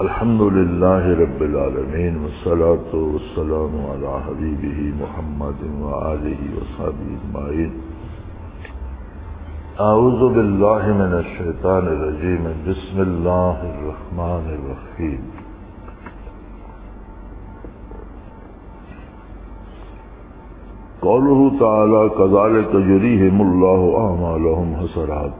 الحمد للہ رب العالمین والصلاة والسلام علی حبیبہ محمد وآلہ وصحبہ اجمعین. اعوذ باللہ من الشیطان الرجیم. بسم اللہ الرحمن الرحیم. قوله تعالی کذالک یریہم اللہ اعمالہم حسرات.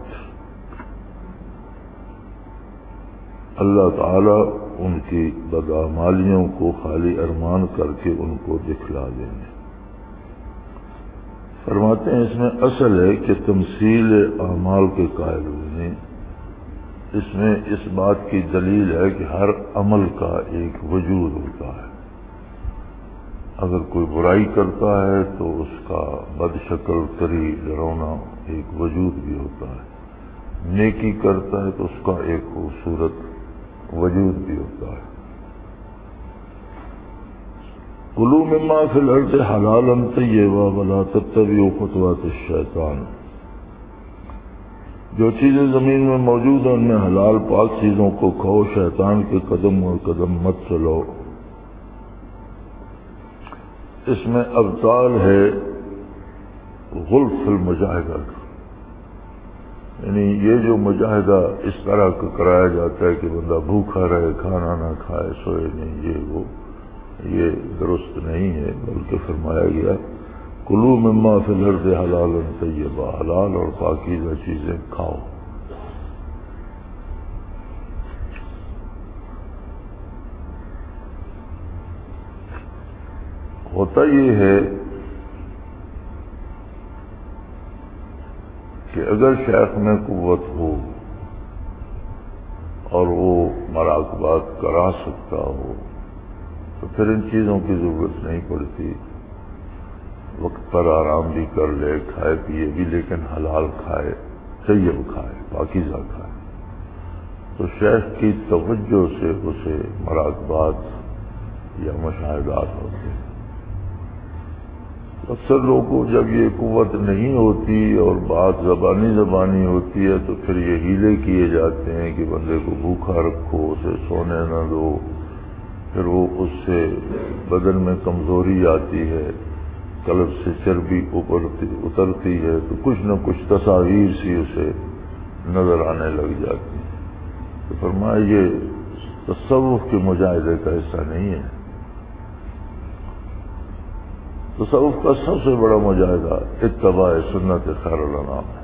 اللہ تعالی ان کی بدعمالیوں کو خالی ارمان کر کے ان کو دکھلا دیں گے. فرماتے ہیں اس میں اصل ہے کہ تمثیل اعمال کے قائل ہوئے ہیں. اس میں اس بات کی دلیل ہے کہ ہر عمل کا ایک وجود ہوتا ہے. اگر کوئی برائی کرتا ہے تو اس کا بد شکل طری ڈراؤنا ایک وجود بھی ہوتا ہے. نیکی کرتا ہے تو اس کا ایک خوبصورت وجود بھی ہوتا ہے. کلوا مما فی الارض حلالا طیبا ولا تتبعوا خطوات الشیطان. جو چیزیں زمین میں موجود ہیں ان میں حلال پاک چیزوں کو کھاؤ، شیطان کے قدم اور قدم مت چلو. اس میں ابطال ہے غلف المجاہدہ کا، یعنی یہ جو مجاہدہ اس طرح کا کرایا جاتا ہے کہ بندہ بھوکا رہے، کھانا نہ کھائے، سوئے نہیں، یہ درست نہیں ہے. بلکہ فرمایا گیا کلوا مما فی الارض حلالا طیبا، حلال اور پاکیزہ چیزیں کھاؤ. ہوتا یہ ہے کہ اگر شیخ میں قوت ہو اور وہ مراقبات کرا سکتا ہو تو پھر ان چیزوں کی ضرورت نہیں پڑتی. وقت پر آرام بھی کر لے، کھائے پیے بھی، لیکن حلال کھائے، طیب کھائے، پاکیزہ کھائے. تو شیخ کی توجہ سے اسے مراقبات یا مشاہدات ہوتے ہیں. اکثر لوگوں کو جب یہ قوت نہیں ہوتی اور بات زبانی ہوتی ہے تو پھر یہ ہیلے کیے جاتے ہیں کہ بندے کو بھوکا رکھو، اسے سونے نہ دو. پھر وہ اس سے بدن میں کمزوری آتی ہے، قلب سے چربی اترتی ہے، تو کچھ نہ کچھ تصاویر سی اسے نظر آنے لگ جاتی ہے. تو فرمایا یہ تصوف کے مجاہدے کا حصہ نہیں ہے. تصوف کا سب سے بڑا مجاہدہ اتباع سنت خیر الانام ہے.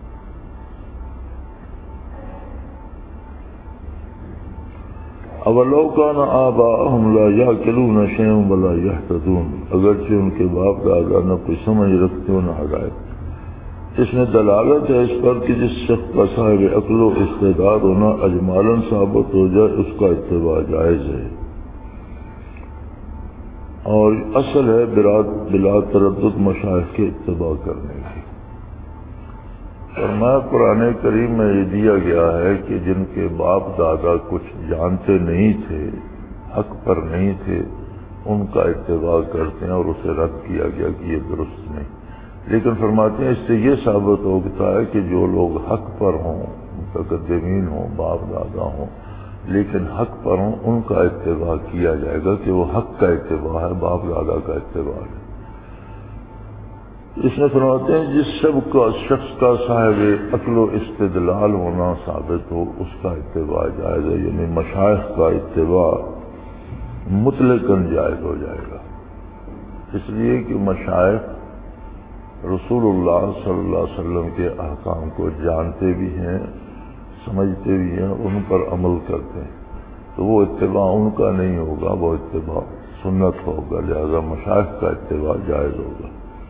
اولو کان آباؤہم لا یعقلون شیئا ولا یہتدون. اگرچہ ان کے باپ دادا نہ کوئی سمجھ رکھتے ہو نہ ہدایت. اس میں دلالت ہے اس پر کہ جس شخص کا صاحب عقل و استعداد ہونا اجمالاً ثابت ہو جائے اس کا اتباع جائز ہے، اور اصل ہے بلا تردد مشائخ کے اتباع کرنے کی. فرمایا قرآن کریم میں یہ دیا گیا ہے کہ جن کے باپ دادا کچھ جانتے نہیں تھے، حق پر نہیں تھے، ان کا اتباع کرتے ہیں، اور اسے رد کیا گیا کہ یہ درست نہیں. لیکن فرماتے ہیں اس سے یہ ثابت ہوتا ہے کہ جو لوگ حق پر ہوں، متقدمین ہوں، باپ دادا ہوں، لیکن حق پر ہوں، ان کا اتباع کیا جائے گا کہ وہ حق کا اتباع ہے، باپ دادا کا اتباع ہے. اس میں فرماتے ہیں جس شخص کا صاحب عقل و استدلال ہونا ثابت ہو اس کا اتباع جائز ہے. یعنی مشائخ کا اتباع مطلقاً جائز ہو جائے گا. اس لیے کہ مشائخ رسول اللہ صلی اللہ علیہ وسلم کے احکام کو جانتے بھی ہیں، سمجھتے بھی ہیں، ان پر عمل کرتے ہیں. تو وہ اتباع ان کا نہیں ہوگا، وہ اتباع سنت ہوگا. لہذا مشائخ کا اتباع جائز ہوگا.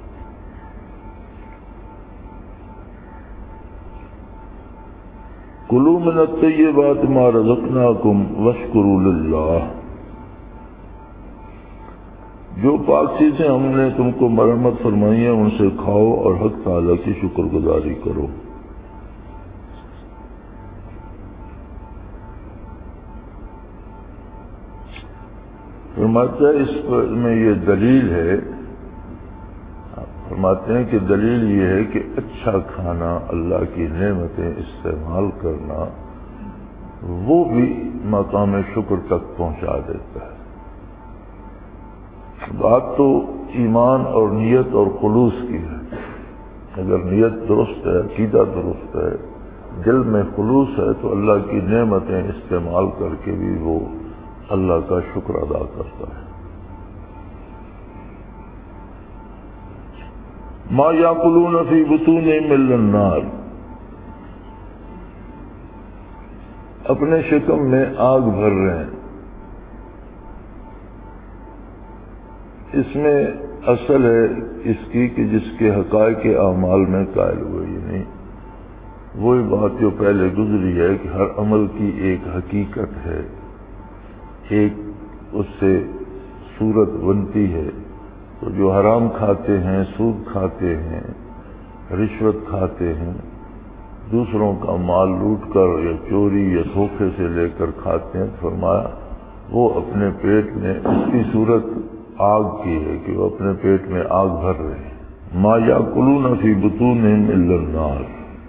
کلوا من الطیبات ما رزقناکم واشکروا للہ. جو پاک چیزیں ہم نے تم کو مرحمت فرمائی ہیں ان سے کھاؤ اور حق تعالیٰ کی شکر گزاری کرو. فرماتا ہے اس میں یہ دلیل ہے، فرماتے ہیں کہ دلیل یہ ہے کہ اچھا کھانا، اللہ کی نعمتیں استعمال کرنا وہ بھی مقام شکر تک پہنچا دیتا ہے۔ بات تو ایمان اور نیت اور خلوص کی ہے۔ اگر نیت درست ہے، عقیدہ درست ہے، دل میں خلوص ہے، تو اللہ کی نعمتیں استعمال کر کے بھی وہ اللہ کا شکر ادا کرتا ہے۔ ما یاکلون فی بطونہم الا النار، اپنے شکم میں آگ بھر رہے ہیں۔ اس میں اصل ہے اس کی کہ جس کے حقائق اعمال میں قائل ہوئے، یعنی وہی بات جو پہلے گزری ہے کہ ہر عمل کی ایک حقیقت ہے، ایک اس سے صورت بنتی ہے۔ تو جو حرام کھاتے ہیں، سود کھاتے ہیں، رشوت کھاتے ہیں، دوسروں کا مال لوٹ کر یا چوری یا دھوکے سے لے کر کھاتے ہیں، فرمایا وہ اپنے پیٹ میں اس کی صورت آگ کی ہے کہ وہ اپنے پیٹ میں آگ بھر رہے ہیں۔ ما یاکلون فی بطونہم الا النار،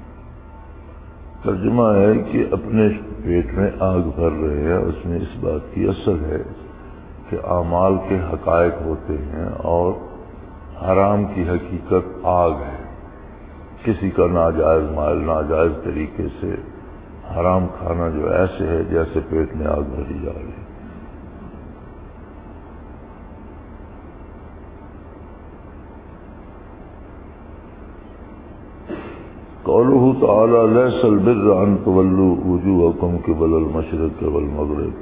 ترجمہ ہے کہ اپنے پیٹ میں آگ بھر رہے ہیں۔ اس میں اس بات کی اصل ہے کہ اعمال کے حقائق ہوتے ہیں اور حرام کی حقیقت آگ ہے۔ کسی کا ناجائز مال ناجائز طریقے سے حرام کھانا جو ایسے ہے جیسے پیٹ میں آگ بھری جا رہی ہے۔ قوله تعالی لیس البر ان تولوا وجوہکم قبل المشرق والمغرب،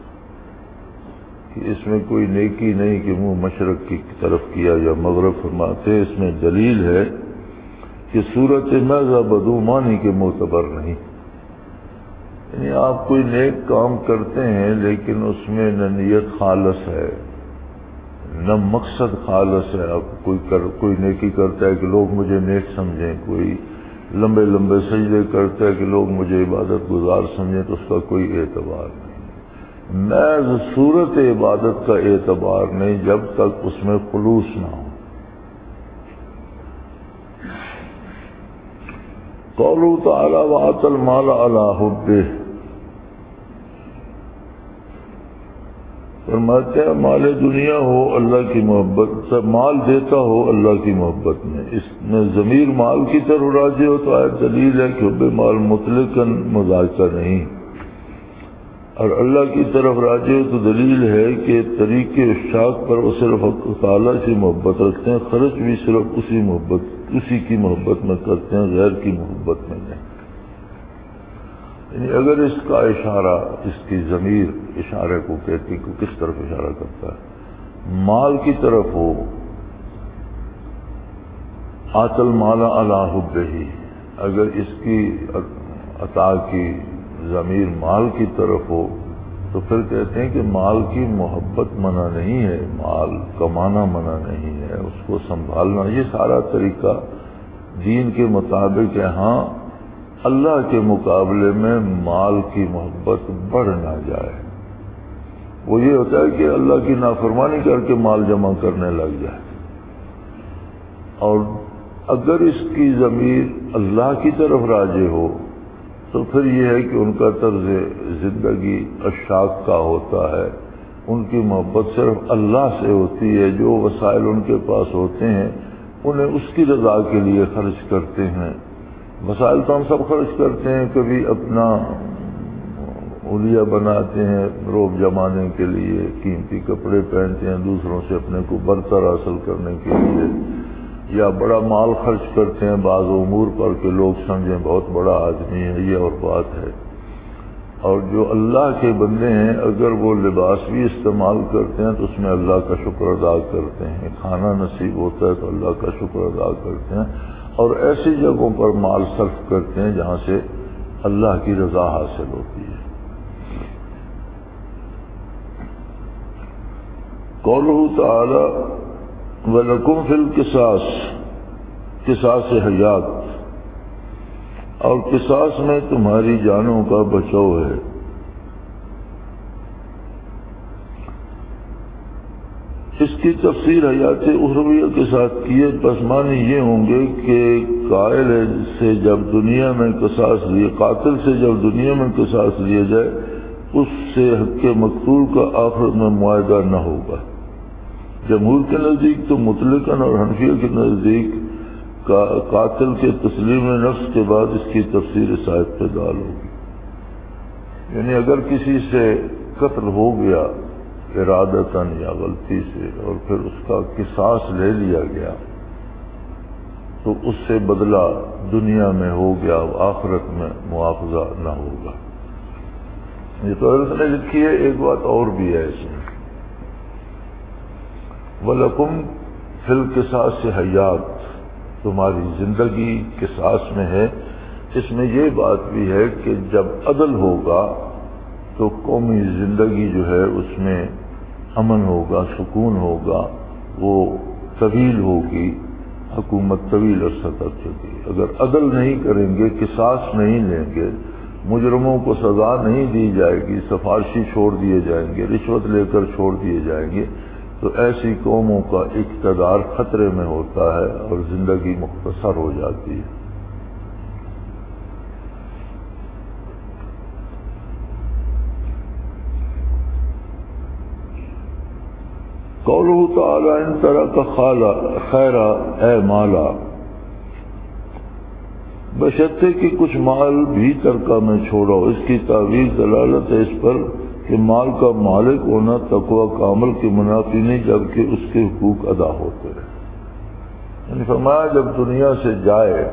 کہ اس میں کوئی نیکی نہیں کہ منہ مشرق کی طرف کیا یا مغرب فرماتے۔ اس میں دلیل ہے کہ صورت محض بدعمانی کے معتبر نہیں، یعنی آپ کوئی نیک کام کرتے ہیں لیکن اس میں نہ نیت خالص ہے نہ مقصد خالص ہے۔ آپ کوئی نیکی کرتا ہے کہ لوگ مجھے نیک سمجھیں، کوئی لمبے لمبے سجدے کرتا ہے کہ لوگ مجھے عبادت گزار سمجھیں، تو اس کا کوئی اعتبار نہیں۔ محض صورت عبادت کا اعتبار نہیں جب تک اس میں خلوص نہ ہو۔ قوله تعالی وآتى المال على حبه، فرماتے ہیں مال دنیا ہو اللہ کی محبت سے، مال دیتا ہو اللہ کی محبت میں۔ اس میں ضمیر مال کی طرف راجع ہو تو آیت دلیل ہے کہ حب مال مطلقاً مذاکرہ نہیں، اور اللہ کی طرف راجع ہو تو دلیل ہے کہ طریق اشتیاق پر وہ صرف تعالیٰ سے محبت رکھتے ہیں، خرچ بھی صرف اسی کی محبت میں کرتے ہیں، غیر کی محبت میں نہیں۔ یعنی اگر اس کا اشارہ، اس کی ضمیر اشارے کو کہتی کو کس طرف اشارہ کرتا ہے؟ مال کی طرف ہو، آتى المال علی حبہ، اگر اس کی عطا کی ضمیر مال کی طرف ہو تو پھر کہتے ہیں کہ مال کی محبت منع نہیں ہے، مال کمانا منع نہیں ہے، اس کو سنبھالنا، یہ سارا طریقہ دین کے مطابق ہے۔ ہاں اللہ کے مقابلے میں مال کی محبت بڑھ نہ جائے، وہ یہ ہوتا ہے کہ اللہ کی نافرمانی کر کے مال جمع کرنے لگ جائے، اور اگر اس کی ضمیر اللہ کی طرف راجع ہو تو پھر یہ ہے کہ ان کا طرز زندگی اشاق کا ہوتا ہے، ان کی محبت صرف اللہ سے ہوتی ہے، جو وسائل ان کے پاس ہوتے ہیں انہیں اس کی رضا کے لیے خرچ کرتے ہیں۔ وسائل تو ہم سب خرچ کرتے ہیں، کبھی اپنا اولیا بناتے ہیں روب جمانے کے لیے، قیمتی کپڑے پہنتے ہیں دوسروں سے اپنے کو برتر حاصل کرنے کے لیے، یا بڑا مال خرچ کرتے ہیں بعض امور پر کہ لوگ سمجھیں بہت بڑا آدمی ہے، یہ اور بات ہے۔ اور جو اللہ کے بندے ہیں اگر وہ لباس بھی استعمال کرتے ہیں تو اس میں اللہ کا شکر ادا کرتے ہیں، کھانا نصیب ہوتا ہے تو اللہ کا شکر ادا کرتے ہیں، اور ایسی جگہوں پر مال صرف کرتے ہیں جہاں سے اللہ کی رضا حاصل ہوتی ہے۔ قوله تعالی وَلَكُمْ فِي الْقِصَاصِ، قصاص حیات، اور قصاص میں تمہاری جانوں کا بچاؤ ہے۔ اس کی تفسیر حیات اخرویہ کے ساتھ کیے، بس معنی یہ ہوں گے کہ قائل ہے جس سے جب دنیا میں قصاص لیے قاتل سے جب دنیا میں قصاص لیا جائے اس سے حق مقتول کا آخرت میں معاہدہ نہ ہوگا۔ جمہور کے نزدیک تو مطلقاً اور حنفیہ کے نزدیک قاتل کے تسلیم نفس کے بعد اس کی تفسیر صاحب پہ دال ہوگی، یعنی اگر کسی سے قتل ہو گیا ارادتاً یا غلطی سے اور پھر اس کا قصاص لے لیا گیا تو اس سے بدلہ دنیا میں ہو گیا، آخرت میں مواخذہ نہ ہوگا۔ یہ تو حضرت نے لکھی ہے۔ ایک بات اور بھی ہے اس میں، وَلَكُمْ فِي الْقِصَاصِ حَیَاتٌ، تمہاری زندگی قصاص میں ہے۔ اس میں یہ بات بھی ہے کہ جب عدل ہوگا تو قومی زندگی جو ہے اس میں امن ہوگا، سکون ہوگا، وہ طویل ہوگی، حکومت طویل عرصہ تک چلے۔ اگر عدل نہیں کریں گے، قصاص نہیں لیں گے، مجرموں کو سزا نہیں دی جائے گی، سفارشی چھوڑ دیے جائیں گے، رشوت لے کر چھوڑ دیے جائیں گے، تو ایسی قوموں کا اقتدار خطرے میں ہوتا ہے اور زندگی مختصر ہو جاتی ہے۔ قولہ تعالی ان ترک خیرا اے مالا، بشرطے کہ کچھ مال بھی ترکہ میں چھوڑو۔ اس کی تعویل دلالت ہے اس پر کہ مال کا مالک ہونا تقوی کامل کے منافی نہیں، جبکہ اس کے حقوق ادا ہوتے ہیں۔ یعنی فرمایا جب دنیا سے جائے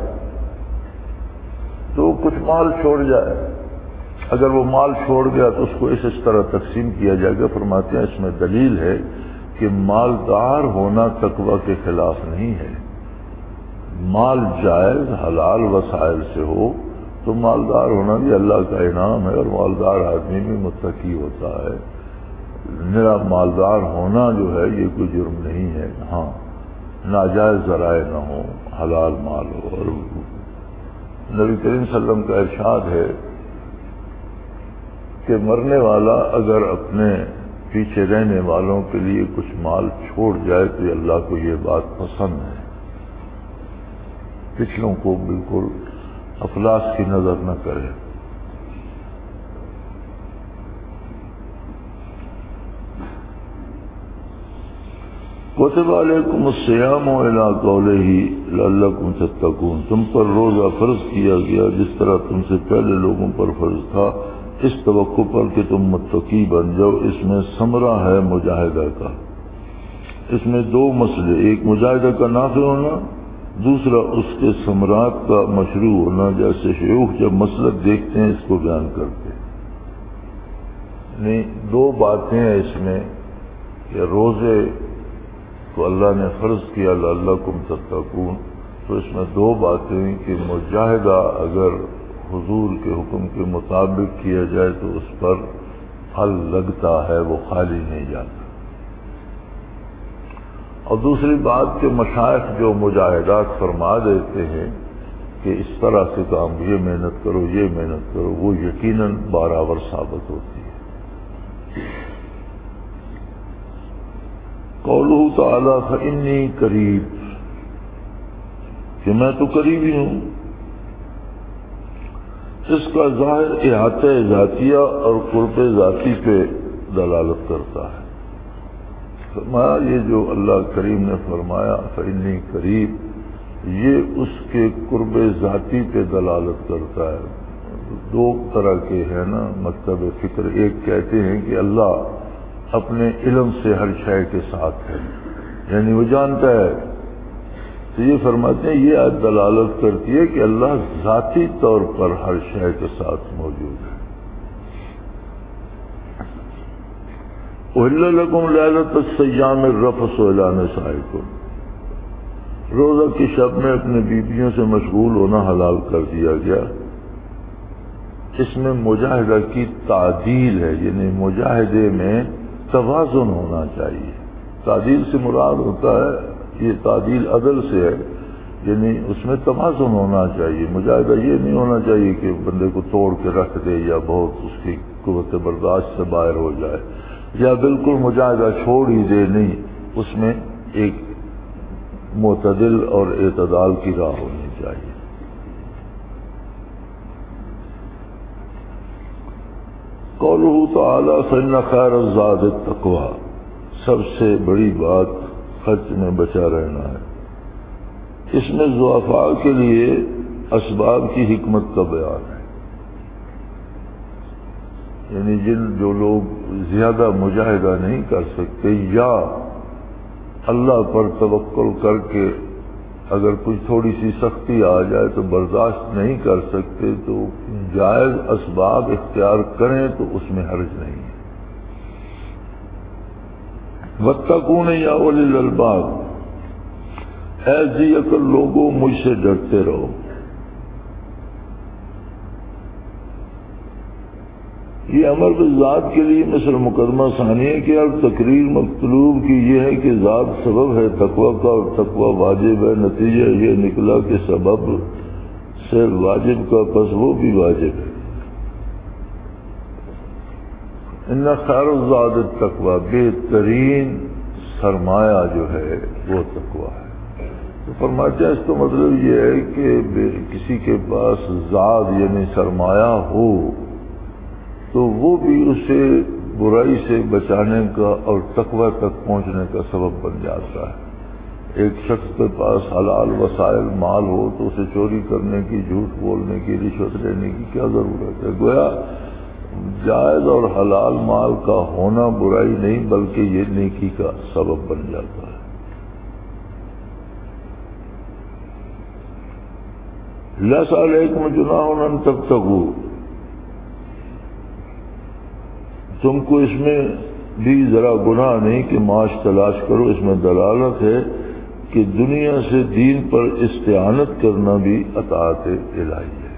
تو کچھ مال چھوڑ جائے، اگر وہ مال چھوڑ گیا تو اس کو اس طرح تقسیم کیا جائے گا۔ فرماتے ہیں اس میں دلیل ہے کہ مالدار ہونا تقوی کے خلاف نہیں ہے۔ مال جائز حلال وسائل سے ہو تو مالدار ہونا بھی اللہ کا انعام ہے، اور مالدار آدمی بھی متقی ہوتا ہے۔ میرا مالدار ہونا جو ہے یہ کوئی جرم نہیں ہے، ہاں ناجائز ذرائع نہ ہو، حلال مال ہو۔ اور نبی کریم صلی اللہ علیہ وسلم کا ارشاد ہے کہ مرنے والا اگر اپنے پیچھے رہنے والوں کے لیے کچھ مال چھوڑ جائے تو اللہ کو یہ بات پسند ہے، پچھلوں کو بالکل افلاس کی نظر نہ کرے۔ کتب علیکم الصیام الی قولہ لعلکم تتقون، تم پر روزہ فرض کیا گیا جس طرح تم سے پہلے لوگوں پر فرض تھا، اس توقع پر کہ تم متقی بن جاؤ۔ اس میں ثمرہ ہے مجاہدہ کا۔ اس میں دو مسئلے، ایک مجاہدہ کا نافع ہونا، دوسرا اس کے ثمرات کا مشروع ہونا، جیسے شیوخ جب مسلک دیکھتے ہیں اس کو بیان کرتے ہیں۔ یعنی دو باتیں ہیں اس میں کہ روزے کو اللہ نے فرض کیا لعلکم تتقون، تو اس میں دو باتیں کہ مجاہدہ اگر حضور کے حکم کے مطابق کیا جائے تو اس پر پھل لگتا ہے، وہ خالی نہیں جاتا۔ اور دوسری بات کہ مشائخ جو مجاہدات فرما دیتے ہیں کہ اس طرح سے کام، یہ محنت کرو یہ محنت کرو، وہ یقیناً برابر ثابت ہوتی ہے۔ قولہ تعالی فإنی قریب، کہ میں تو قریب ہی ہوں۔ اس کا ظاہر احاطہ ذاتیہ اور قرب ذاتی پہ دلالت کرتا ہے۔ فرمایا یہ جو اللہ کریم نے فرمایا فإنی قریب، یہ اس کے قرب ذاتی پہ دلالت کرتا ہے۔ دو طرح کے ہیں نا مکتب فکر، ایک کہتے ہیں کہ اللہ اپنے علم سے ہر شے کے ساتھ ہے، یعنی وہ جانتا ہے، تو یہ فرماتے ہیں یہ آیت دلالت کرتی ہے کہ اللہ ذاتی طور پر ہر شے کے ساتھ موجود ہے۔ أُحِلَّ لَكُمْ لَيْلَةَ الصِّيَامِ الرَّفَثُ إِلَىٰ نِسَائِكُمْ، روزہ کی شب میں اپنے بیویوں سے مشغول ہونا حلال کر دیا گیا۔ اس میں مجاہدہ کی تعدیل ہے، یعنی مجاہدے میں توازن ہونا چاہیے۔ تعدیل سے مراد ہوتا ہے، یہ تعدیل عدل سے ہے، یعنی اس میں توازن ہونا چاہیے۔ مجاہدہ یہ نہیں ہونا چاہیے کہ بندے کو توڑ کے رکھ دے یا بہت اس کی قوت برداشت سے باہر ہو جائے، یا بالکل مجاہدہ چھوڑ ہی دے، نہیں، اس میں ایک معتدل اور اعتدال کی راہ ہونی چاہیے۔ چاہیے۔ قولہ تعالی فإن خیر الزاد التقوی، سب سے بڑی بات خرچ میں بچا رہنا ہے۔ اس میں ضعفاء کے لیے اسباب کی حکمت کا بیان ہے، یعنی جو لوگ زیادہ مجاہدہ نہیں کر سکتے یا اللہ پر توکل کر کے اگر کچھ تھوڑی سی سختی آ جائے تو برداشت نہیں کر سکتے، تو جائز اسباب اختیار کریں تو اس میں حرج نہیں ہے۔ واتقون یا اولی الالباب، اے ذی عقل لوگوں مجھ سے ڈرتے رہو۔ یہ امر بالذات کے لیے مثل مقدمہ ثانیہ کی اور تقریر مطلوب کی یہ ہے کہ ذات سبب ہے تقوی کا اور تقوی واجب ہے، نتیجہ یہ نکلا کہ سبب سے واجب کا پس وہ بھی واجب ہے۔ ان خیر الزاد التقوی، بہترین سرمایہ جو ہے وہ تقوی ہے۔ تو فرماتے ہیں اس کا مطلب یہ ہے کہ کسی کے پاس زاد یعنی سرمایہ ہو تو وہ بھی اسے برائی سے بچانے کا اور تقوی تک پہنچنے کا سبب بن جاتا ہے۔ ایک شخص کے پاس حلال وسائل مال ہو تو اسے چوری کرنے کی، جھوٹ بولنے کی، رشوت لینے کی کیا ضرورت ہے؟ گویا جائز اور حلال مال کا ہونا برائی نہیں بلکہ یہ نیکی کا سبب بن جاتا ہے۔ لیس علیکم جناح ان تبتغوا، تم کو اس میں بھی ذرا گناہ نہیں کہ معاش تلاش کرو۔ اس میں دلالت ہے کہ دنیا سے دین پر استعانت کرنا بھی اطاعت الہی ہے۔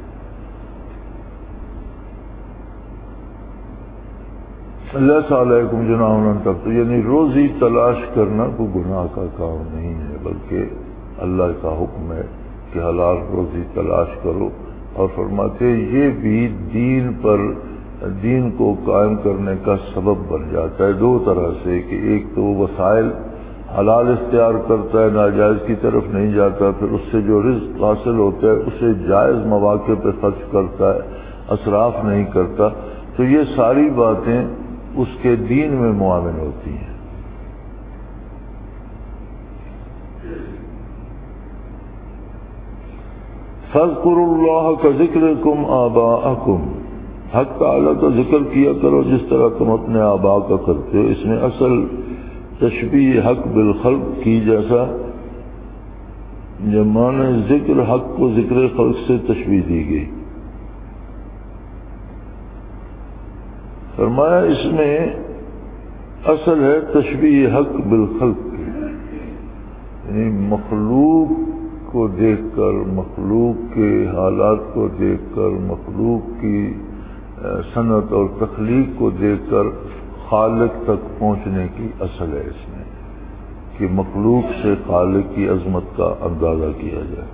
لیس علیکم جناح ان تبتغوا، یعنی روزی تلاش کرنا کوئی گناہ کا کام نہیں ہے بلکہ اللہ کا حکم ہے کہ حلال روزی تلاش کرو، اور فرماتے یہ بھی دین کو قائم کرنے کا سبب بن جاتا ہے دو طرح سے، کہ ایک تو وسائل حلال اختیار کرتا ہے، ناجائز کی طرف نہیں جاتا، پھر اس سے جو رزق حاصل ہوتا ہے اسے جائز مواقع پہ خرچ کرتا ہے، اسراف نہیں کرتا۔ تو یہ ساری باتیں اس کے دین میں معاون ہوتی ہیں۔ فاذکروا اللہ کذکرکم آباءکم، حق تعالیٰ کا ذکر کیا کرو جس طرح تم اپنے آباء کا کرتے ہو۔ اس میں اصل تشبیہ حق بالخلق کی، جیسا معنی ذکر حق کو ذکر خلق سے تشبیہ دی گئی۔ فرمایا اس میں اصل ہے تشبیہ حق بالخلق کی، یعنی مخلوق کو دیکھ کر، مخلوق کے حالات کو دیکھ کر، مخلوق کی صنعت اور تخلیق کو دیکھ کر خالق تک پہنچنے کی اصل ہے اس میں، کہ مخلوق سے خالق کی عظمت کا اندازہ کیا جائے۔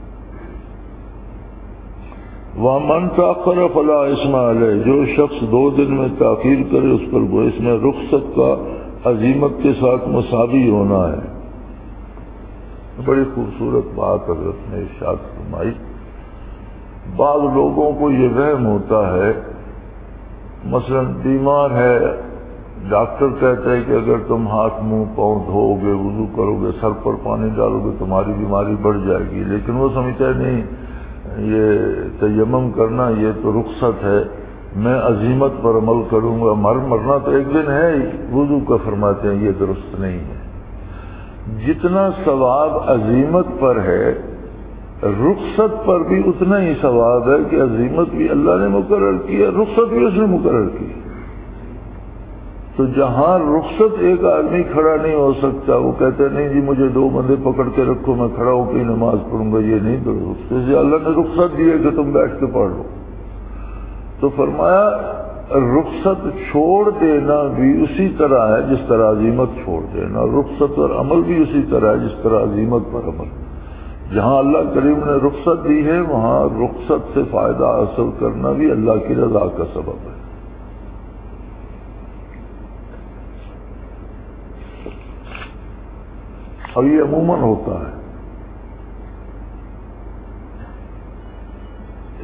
وَمَنْ تَأَخَّرَ فَلَا إِثْمَ عَلَيْهِ، جو شخص 2 دن میں تاخیر کرے اس پر وہ، اس میں رخصت کا عزیمت کے ساتھ مساوی ہونا ہے۔ بڑی خوبصورت بات حضرت نے ارشاد فرمائی۔ بعض لوگوں کو یہ وہم ہوتا ہے، مثلا بیمار ہے، ڈاکٹر کہتا ہے کہ اگر تم ہاتھ منہ پاؤں دھو گے، وضو کرو گے، سر پر پانی ڈالو گے تمہاری بیماری بڑھ جائے گی، لیکن وہ سمجھتا ہے نہیں، یہ تیمم کرنا یہ تو رخصت ہے، میں عزیمت پر عمل کروں گا، مرنا تو ایک دن ہے ہی، وضو کا فرماتے ہیں یہ درست نہیں ہے۔ جتنا ثواب عزیمت پر ہے رخصت پر بھی اتنا ہی ثواب ہے، کہ عزیمت بھی اللہ نے مقرر کی ہے، رخصت بھی اس نے مقرر کی۔ تو جہاں رخصت ایک آدمی کھڑا نہیں ہو سکتا، وہ کہتے ہیں نہیں جی مجھے 2 بندے پکڑ کے رکھو میں کھڑا ہو کے نماز پڑھوں گا، یہ نہیں درست، اس لیے اللہ نے رخصت دی ہے کہ تم بیٹھ کے پڑھ لو۔ تو فرمایا رخصت چھوڑ دینا بھی اسی طرح ہے جس طرح عزیمت چھوڑ دینا، رخصت پر عمل بھی اسی طرح ہے جس طرح عزیمت پر عمل۔ جہاں اللہ کریم نے رخصت دی ہے وہاں رخصت سے فائدہ حاصل کرنا بھی اللہ کی رضا کا سبب ہے۔ اور یہ عموماً ہوتا ہے،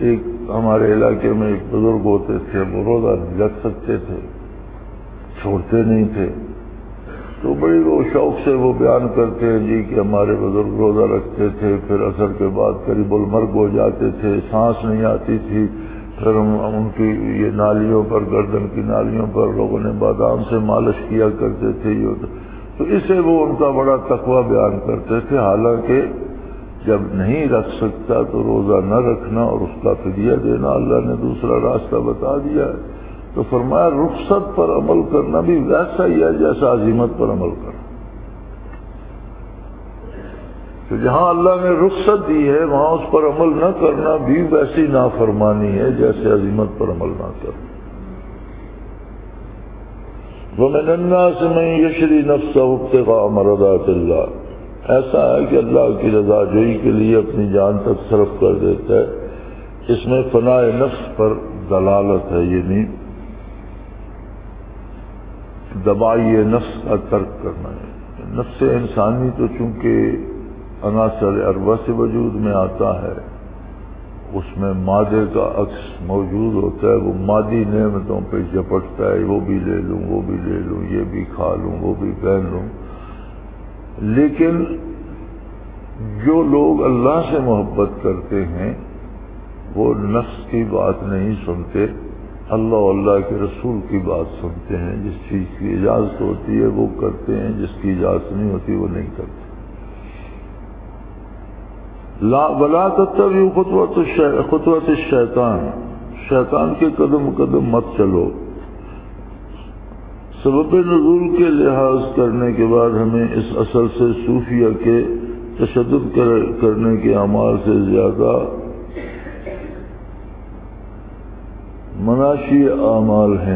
ایک ہمارے علاقے میں ایک بزرگ ہوتے تھے، وہ روزہ نہیں رکھ سکتے تھے، چھوڑتے نہیں تھے، تو بڑی وہ شوق سے وہ بیان کرتے ہیں جی کہ ہمارے بزرگ روزہ رکھتے تھے، پھر عصر کے بعد قریب المرگ ہو جاتے تھے، سانس نہیں آتی تھی، پھر ان کی یہ نالیوں پر، گردن کی نالیوں پر لوگوں نے بادام سے مالش کیا کرتے تھے، تو اسے وہ ان کا بڑا تقویٰ بیان کرتے تھے۔ حالانکہ جب نہیں رکھ سکتا تو روزہ نہ رکھنا اور اس کا فدیہ دینا، اللہ نے دوسرا راستہ بتا دیا ہے۔ تو فرمایا رخصت پر عمل کرنا بھی ویسا ہی ہے جیسا عزیمت پر عمل کرنا۔ تو جہاں اللہ نے رخصت دی ہے وہاں اس پر عمل نہ کرنا بھی ویسی نافرمانی ہے جیسے عزیمت پر عمل نہ کرنا۔ وَمِنَ النَّاسِ مَن يَشْرِي نَفْسَهُ ابْتِغَاءَ مَرْضَاتِ اللَّهِ، ایسا ہے کہ اللہ کی رضا جوئی کے لیے اپنی جان تک صرف کر دیتا ہے۔ اس میں فناء نفس پر دلالت ہے، یعنی دبائی نفس کا ترک کرنا ہے۔ نفس انسانی تو چونکہ عناصر اربع سے وجود میں آتا ہے، اس میں مادے کا عکس موجود ہوتا ہے، وہ مادی نعمتوں پہ جپٹتا ہے، وہ بھی لے لوں، وہ بھی لے لوں، یہ بھی کھا لوں، وہ بھی پہن لوں۔ لیکن جو لوگ اللہ سے محبت کرتے ہیں وہ نفس کی بات نہیں سنتے، اللہ اللہ کے رسول کی بات سنتے ہیں۔ جس چیز کی اجازت ہوتی ہے وہ کرتے ہیں، جس کی اجازت نہیں ہوتی وہ نہیں کرتے۔ وَلَا تَتَّبِعُوا خُطُوَّاتِ الشَّيْطَانِ، شیطان کے قدم قدم مت چلو۔ سبب نزول کے لحاظ کرنے کے بعد ہمیں اس اصل سے صوفیہ کے تشدد کرنے کے اعمال سے زیادہ مناشی اعمال ہیں۔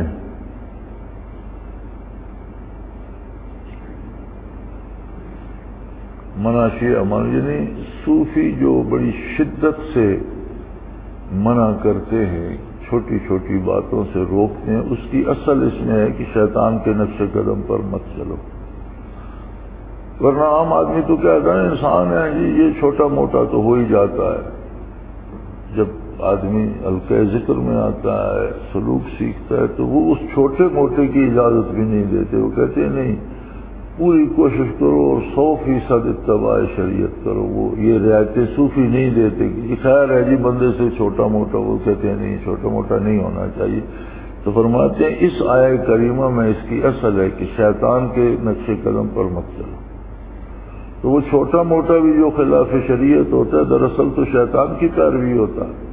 مناشی اعمال یعنی صوفی جو بڑی شدت سے منع کرتے ہیں، چھوٹی چھوٹی باتوں سے روکتے ہیں، اس کی اصل اس میں ہے کہ شیطان کے نقش قدم پر مت چلو۔ ورنہ عام آدمی تو کہتا ہے انسان ہے جی، یہ چھوٹا موٹا تو ہو ہی جاتا ہے۔ جب آدمی حلقہ ذکر میں آتا ہے، سلوک سیکھتا ہے، تو وہ اس چھوٹے موٹے کی اجازت بھی نہیں دیتے۔ وہ کہتے ہیں نہیں، پوری کوشش کرو اور 100% اتباع شریعت کرو۔ وہ یہ رعایتیں صوفی نہیں دیتے کہ خیر ہے جی بندے سے چھوٹا موٹا، وہ کہتے ہیں نہیں، چھوٹا موٹا نہیں ہونا چاہیے۔ تو فرماتے ہیں اس آیہ کریمہ میں اس کی اصل ہے کہ شیطان کے نقش قدم پر مت چلو۔ تو وہ چھوٹا موٹا بھی جو خلاف شریعت ہوتا ہے دراصل تو شیطان کی پیروی ہوتا ہے۔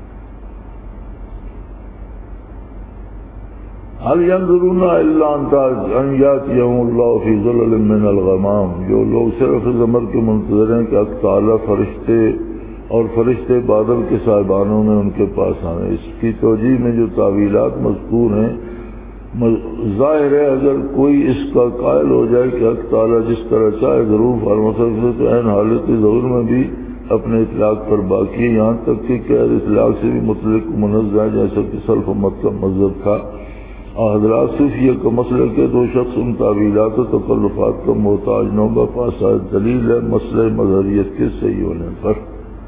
هل ينظرون الا ان ياتيهم الله في ظلل من الغمام، جو لوگ صرف زمر کے منتظر ہیں کہ اللہ تعالیٰ فرشتے بادل کے صاحبانوں میں ان کے پاس آئیں۔ اس کی توجیہ میں جو تعویلات مذکور ہیں، ظاہر ہے اگر کوئی اس کا قائل ہو جائے کہ اللہ تعالیٰ جس طرح چاہے ضرور فرما سکتے تو عین حالت ظہور میں بھی اپنے اطلاق پر باقی ہے، یہاں تک کہ غیر اطلاق سے بھی مطلق منزہ ہے، جیسا کہ سلف امت کا مذہب تھا۔ حضرات صوفیہ کا مسئلہ کہ دو شخص ان تعویلات و تکلفات کا محتاج نہ ہوگا، پاس دلیل ہے مسئلہ مظہریت کے صحیح ہونے پر۔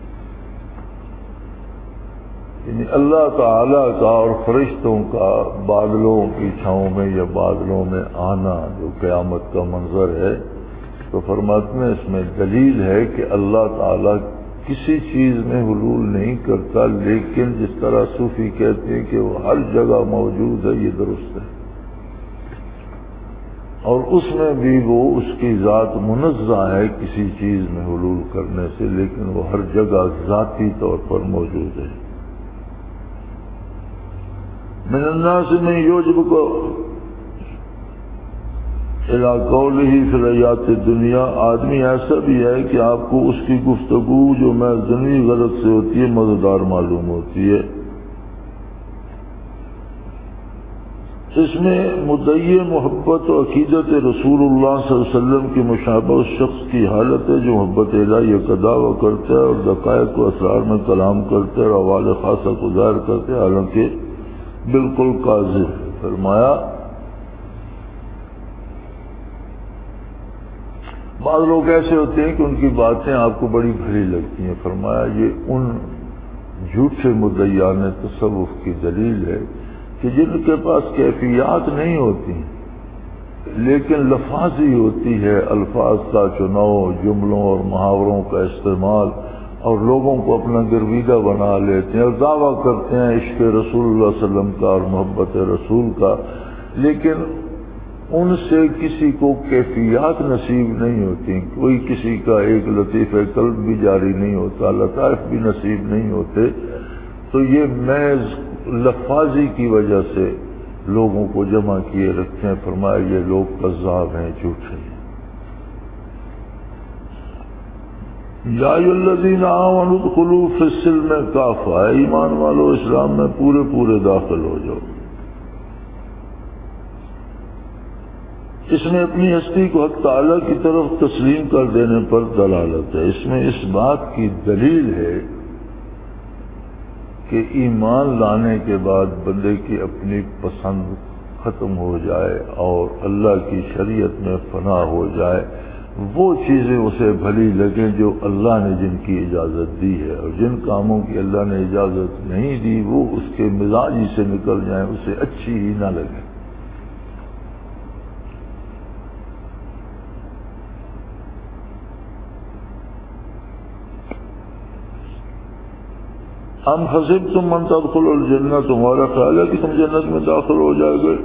یعنی اللہ تعالیٰ کا اور فرشتوں کا بادلوں کی چھاؤں میں یا بادلوں میں آنا جو قیامت کا منظر ہے، تو فرماتے ہیں اس میں دلیل ہے کہ اللہ تعالیٰ کسی چیز میں حلول نہیں کرتا، لیکن جس طرح صوفی کہتے ہیں کہ وہ ہر جگہ موجود ہے، یہ درست ہے، اور اس میں بھی وہ اس کی ذات منزہ ہے کسی چیز میں حلول کرنے سے، لیکن وہ ہر جگہ ذاتی طور پر موجود ہے۔ من الناس من یعجبک الی قولہ فی الحیات الدنیا، آدمی ایسا بھی ہے کہ آپ کو اس کی گفتگو جو میں دنیوی غرض سے ہوتی ہے مزیدار معلوم ہوتی ہے۔ اس میں مدعی محبت و عقیدت رسول اللہ صلی اللہ علیہ وسلم کی مشابہ اس شخص کی حالت ہے جو محبت الہیہ کا دعویٰ کرتا ہے اور دقائق و اسرار میں کلام کرتا ہے اور احوال خاصہ کو ظاہر کرتا ہے، حالانکہ بالکل کاذب۔ فرمایا بعض لوگ ایسے ہوتے ہیں کہ ان کی باتیں آپ کو بڑی بھری لگتی ہیں، فرمایا یہ ان جھوٹے مدعیان تصوف کی دلیل ہے کہ جن کے پاس کیفیات نہیں ہوتی لیکن لفاظی ہوتی ہے، الفاظ کا چناؤ، جملوں اور محاوروں کا استعمال، اور لوگوں کو اپنا گرویدہ بنا لیتے ہیں اور دعویٰ کرتے ہیں عشق رسول اللہ صلی اللہ علیہ وسلم کا اور محبت رسول کا، لیکن ان سے کسی کو کیفیات نصیب نہیں ہوتی، کوئی کسی کا ایک لطیف قلب بھی جاری نہیں ہوتا، لطائف بھی نصیب نہیں ہوتے، تو یہ محض لفاظی کی وجہ سے لوگوں کو جمع کیے رکھتے ہیں۔ فرمایا یہ لوگ کذاب ہیں، جھوٹے ہیں۔ یا ایھا الذین آمنوا ادخلوا فی السلم کافہ، ایمان والو اسلام میں پورے پورے داخل ہو جاؤ۔ اس میں اپنی ہستی کو حق تعالی کی طرف تسلیم کر دینے پر دلالت ہے۔ اس میں اس بات کی دلیل ہے کہ ایمان لانے کے بعد بندے کی اپنی پسند ختم ہو جائے اور اللہ کی شریعت میں فنا ہو جائے، وہ چیزیں اسے بھلی لگیں جو اللہ نے جن کی اجازت دی ہے، اور جن کاموں کی اللہ نے اجازت نہیں دی وہ اس کے مزاج ہی سے نکل جائیں، اسے اچھی ہی نہ لگیں۔ ام حسبتم ان تدخلوا الجنہ، تمہارا خیال ہے کہ تم جنت میں داخل ہو جائے گے؟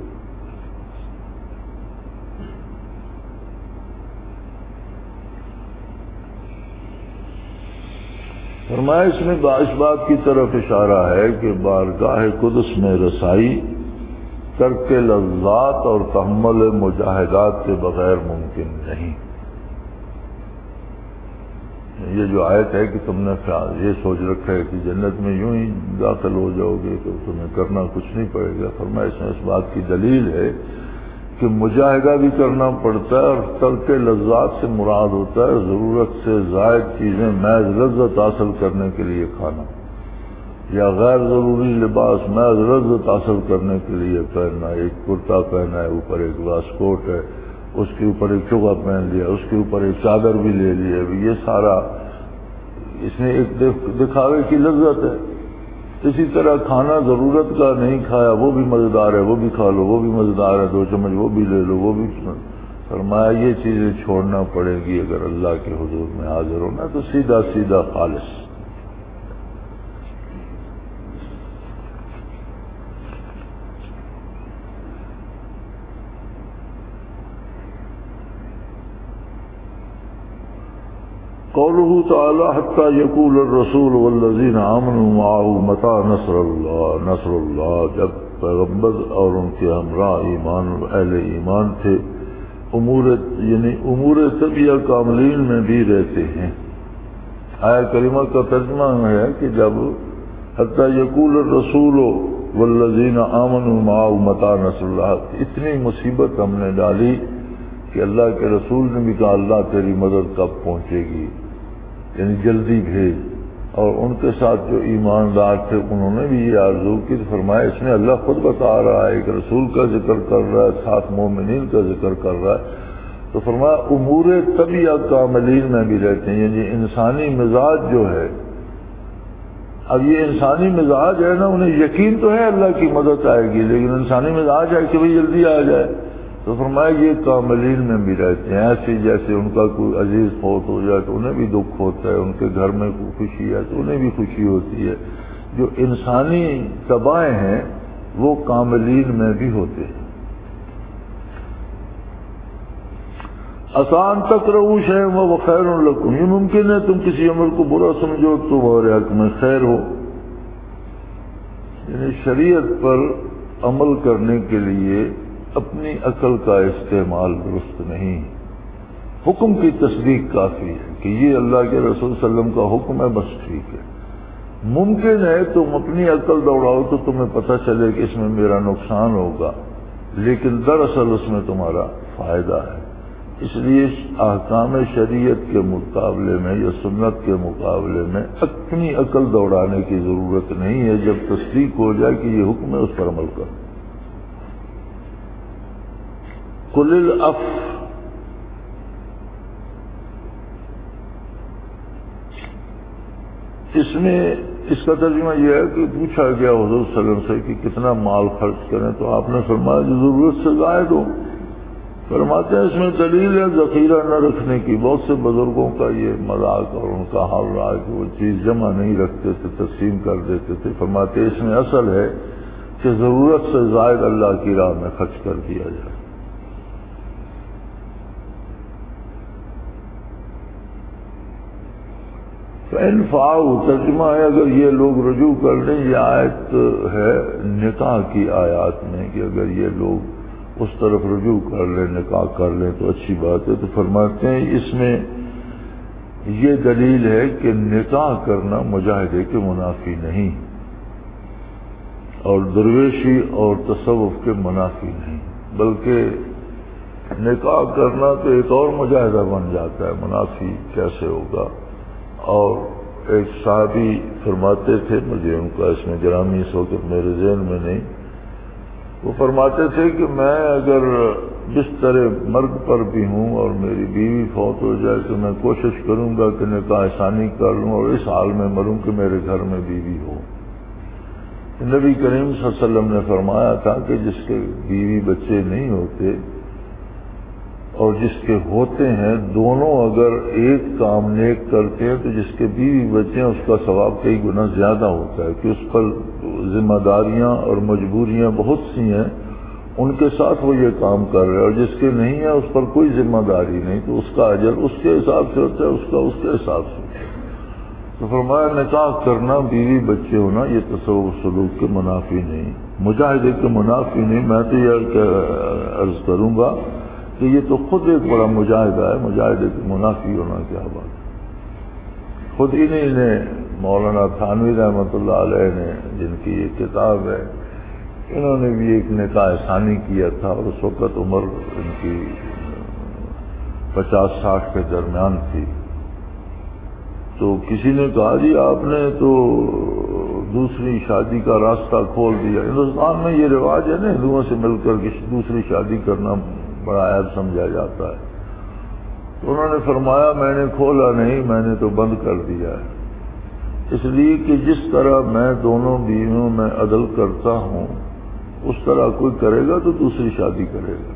فرمایا اس میں اس بات کی طرف اشارہ ہے کہ بارگاہ قدس میں رسائی ترک لذات اور تحمل مجاہدات کے بغیر ممکن نہیں۔ یہ جو آیت ہے کہ تم نے یہ سوچ رکھا ہے کہ جنت میں یوں ہی داخل ہو جاؤ گے تو تمہیں کرنا کچھ نہیں پڑے گا، فرمایا اس میں اس بات کی دلیل ہے کہ مجاہدہ بھی کرنا پڑتا ہے، اور ترک لذات سے مراد ہوتا ہے ضرورت سے زائد چیزیں محض لذت حاصل کرنے کے لیے کھانا، یا غیر ضروری لباس محض لذت حاصل کرنے کے لیے پہننا۔ ایک کرتا پہنا ہے، اوپر ایک واسکوٹ ہے، اس کے اوپر ایک چوغا پہن لیا، اس کے اوپر ایک چادر بھی لے لی ہے، یہ سارا اس میں ایک دکھاوے کی لذت ہے۔ اسی طرح کھانا ضرورت کا نہیں کھایا وہ بھی مزیدار ہے، وہ بھی کھا لو، وہ بھی مزیدار ہے، 2 چمچ وہ بھی لے لو، وہ بھی۔ فرمایا یہ چیزیں چھوڑنا پڑے گی اگر اللہ کے حضور میں حاضر ہونا، تو سیدھا سیدھا خالص۔ قوله تعالی حتی یقول الرسول والذین آمنوا معه متی نصر اللہ، نصر اللہ، جب پیغمبر اور ان کے ہمراہ ایمان اہل ایمان تھے امور طبیعہ کاملین میں بھی رہتے ہیں۔ آیہ کریمہ کا ترجمہ ہے کہ جب حتی یقول الرسول والذین آمنوا معه متی نصر اللہ، اتنی مصیبت ہم نے ڈالی کہ اللہ کے رسول نے بھی کہا اللہ تیری مدد کب پہنچے گی، یعنی جلدی بھیج، اور ان کے ساتھ جو ایماندار تھے انہوں نے بھی یہ آرزو کی۔ تو فرمایا اس میں اللہ خود بتا رہا ہے، ایک رسول کا ذکر کر رہا ہے، ساتھ مومنین کا ذکر کر رہا ہے، تو فرمایا امور طبیعہ کاملین میں بھی رہتے ہیں، یعنی انسانی مزاج جو ہے، اب یہ انسانی مزاج ہے نا، انہیں یقین تو ہے اللہ کی مدد آئے گی، لیکن انسانی مزاج ہے کہ بھئی جلدی آ جائے، تو فرمایا یہ کاملین میں بھی رہتے ہیں۔ ایسے جیسے ان کا کوئی عزیز فوت ہو جائے تو انہیں بھی دکھ ہوتا ہے، ان کے گھر میں کوئی خوشی ہے تو انہیں بھی خوشی ہوتی ہے، جو انسانی طبائع ہیں وہ کاملین میں بھی ہوتے ہیں۔ آسان تکرہوا شیئا وہو خیر لکم، یہ ممکن ہے تم کسی عمل کو برا سمجھو تمہارے حق میں خیر ہو، یعنی شریعت پر عمل کرنے کے لیے اپنی عقل کا استعمال درست نہیں، حکم کی تصدیق کافی ہے کہ یہ اللہ کے رسول صلی اللہ علیہ وسلم کا حکم ہے، بس ٹھیک ہے۔ ممکن ہے تم اپنی عقل دوڑاؤ تو تمہیں پتہ چلے کہ اس میں میرا نقصان ہوگا، لیکن دراصل اس میں تمہارا فائدہ ہے۔ اس لیے احکام شریعت کے مقابلے میں یا سنت کے مقابلے میں اپنی عقل دوڑانے کی ضرورت نہیں ہے، جب تصدیق ہو جائے کہ یہ حکم ہے اس پر عمل کرو۔ قل العفو، اس میں اس کا ترجمہ یہ ہے کہ پوچھا گیا حضور صلی اللہ علیہ وسلم سے کہ کتنا مال خرچ کریں، تو آپ نے فرمایا جو ضرورت سے زائد ہو۔ فرماتے ہیں اس میں دلیل ہے ذخیرہ نہ رکھنے کی۔ بہت سے بزرگوں کا یہ مذاق اور ان کا حال رہا کہ وہ چیز جمع نہیں رکھتے تھے، تقسیم کر دیتے تھے۔ فرماتے ہیں اس میں اصل ہے کہ ضرورت سے زائد اللہ کی راہ میں خرچ کر دیا جائے۔ فَإِنْ ترجمہ ہے اگر یہ لوگ رجوع کر لیں، یہ آیت ہے نکاح کی آیات میں کہ اگر یہ لوگ اس طرف رجوع کر لیں، نکاح کر لیں تو اچھی بات ہے۔ تو فرماتے ہیں اس میں یہ دلیل ہے کہ نکاح کرنا مجاہدے کے منافی نہیں اور درویشی اور تصوف کے منافی نہیں، بلکہ نکاح کرنا تو ایک اور مجاہدہ بن جاتا ہے، منافی کیسے ہوگا۔ اور ایک صحابی فرماتے تھے، مجھے ان کا اس میں گرامی اس وقت میرے ذہن میں نہیں، وہ فرماتے تھے کہ میں اگر بستر مرگ پر بھی ہوں اور میری بیوی فوت ہو جائے تو میں کوشش کروں گا کہ نکاح ثانی کر لوں اور اس حال میں مروں کہ میرے گھر میں بیوی ہو۔ نبی کریم صلی اللہ علیہ وسلم نے فرمایا تھا کہ جس کے بیوی بچے نہیں ہوتے اور جس کے ہوتے ہیں، دونوں اگر ایک کام نیک کرتے ہیں تو جس کے بیوی بچے ہیں اس کا ثواب کئی گنا زیادہ ہوتا ہے کہ اس پر ذمہ داریاں اور مجبوریاں بہت سی ہیں، ان کے ساتھ وہ یہ کام کر رہے ہیں، اور جس کے نہیں ہے اس پر کوئی ذمہ داری نہیں تو اس کا اجر اس کے حساب سے ہوتا ہے، اس کا اس کے حساب سے ہوتا ہے۔ تو فرمایا نکاح کرنا، بیوی بچے ہونا، یہ تصوف سلوک کے منافی نہیں، مجاہدے کے منافی نہیں۔ میں تو یہ عرض کروں گا کہ یہ تو خود ایک بڑا مجاہدہ ہے، مجاہدے کے منافی ہونا کیا بات ہے۔ خود انہیں نے مولانا تھانوی رحمۃ اللہ علیہ نے، جن کی یہ کتاب ہے، انہوں نے بھی ایک نکاح ثانی کیا تھا اور اس وقت عمر ان کی 50-60 کے درمیان تھی۔ تو کسی نے کہا جی آپ نے تو دوسری شادی کا راستہ کھول دیا۔ ہندوستان میں یہ رواج ہے نا، ہندوؤں سے مل کر دوسری شادی کرنا بڑا عیب سمجھا جاتا ہے۔ تو انہوں نے فرمایا میں نے کھولا نہیں، میں نے تو بند کر دیا ہے، اس لیے کہ جس طرح میں دونوں بیویوں میں عدل کرتا ہوں اس طرح کوئی کرے گا تو دوسری شادی کرے گا۔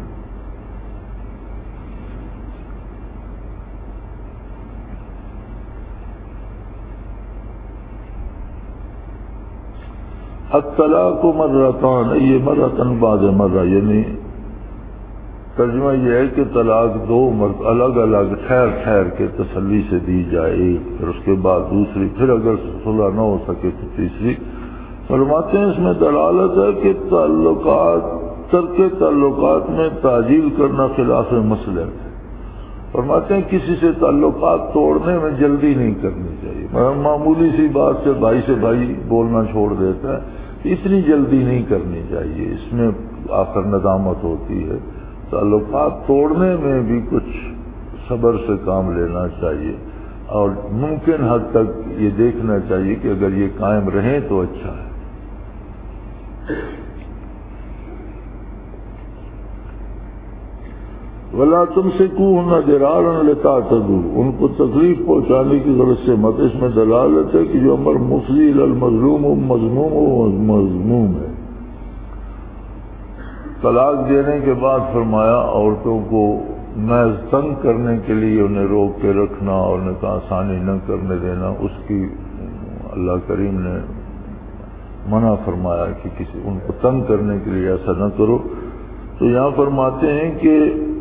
الطلاق مرتان، یہ مرتن بعد مرہ، یعنی ترجمہ یہ ہے کہ طلاق دو الگ الگ ٹھہر ٹھہر کے تسلی سے دی جائے، پھر اس کے بعد دوسری، پھر اگر صلح نہ ہو سکے تو تیسری۔ فرماتے ہیں اس میں دلالت ہے کہ ترک تعلقات میں تعجیل کرنا خلاف مصلحت ہے۔ فرماتے ہیں کسی سے تعلقات توڑنے میں جلدی نہیں کرنی چاہیے۔ معمولی سی بات سے بھائی بولنا چھوڑ دیتا ہے، اتنی جلدی نہیں کرنی چاہیے، اس میں آخر ندامت ہوتی ہے۔ تعلقات توڑنے میں بھی کچھ صبر سے کام لینا چاہیے اور ممکن حد تک یہ دیکھنا چاہیے کہ اگر یہ قائم رہیں تو اچھا ہے۔ وَلَا تُمْسِكُوهُنَّ ضِرَارًا لِتَعْتَدُوا، ان کو تکلیف پہنچانے کی غرض سے مت۔ اس میں دلالت ہے کہ جو امر مفضی المظلوم مذموم ہے۔ طلاق دینے کے بعد فرمایا عورتوں کو محض تنگ کرنے کے لیے انہیں روک کے رکھنا اور نکاح ثانی نہ کرنے دینا، اس کی اللہ کریم نے منع فرمایا کہ کسی ان کو تنگ کرنے کے لیے ایسا نہ کرو۔ تو یہاں فرماتے ہیں کہ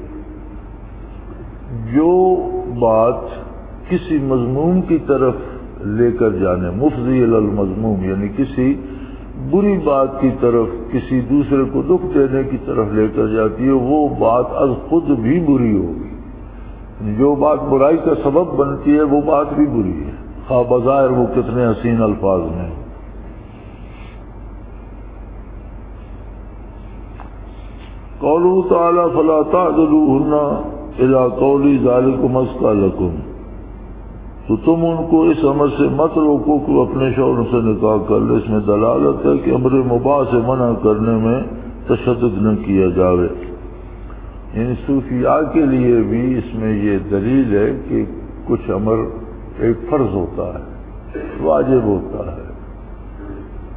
جو بات کسی مضمون کی طرف لے کر جانے، مفضی المضموم یعنی کسی بری بات کی طرف، کسی دوسرے کو دکھ دینے کی طرف لے کر جاتی ہے، وہ بات از خود بھی بری ہوگی۔ جو بات برائی کا سبب بنتی ہے وہ بات بھی بری ہے، خواہ بظاہر وہ کتنے حسین الفاظ میں۔ قوله تعالی فلا تعدلوهن الی قولی ذالکم ازکی لکم، تو تم ان کو اس امر سے مت روکو کہ اپنے شوہر سے نکاح کر لے۔ اس میں دلالت ہے کہ امر مباح سے منع کرنے میں تشدد نہ کیا جاوے۔ یعنی صوفیاء کے لیے بھی اس میں یہ دلیل ہے کہ کچھ امر ایک فرض ہوتا ہے، واجب ہوتا ہے،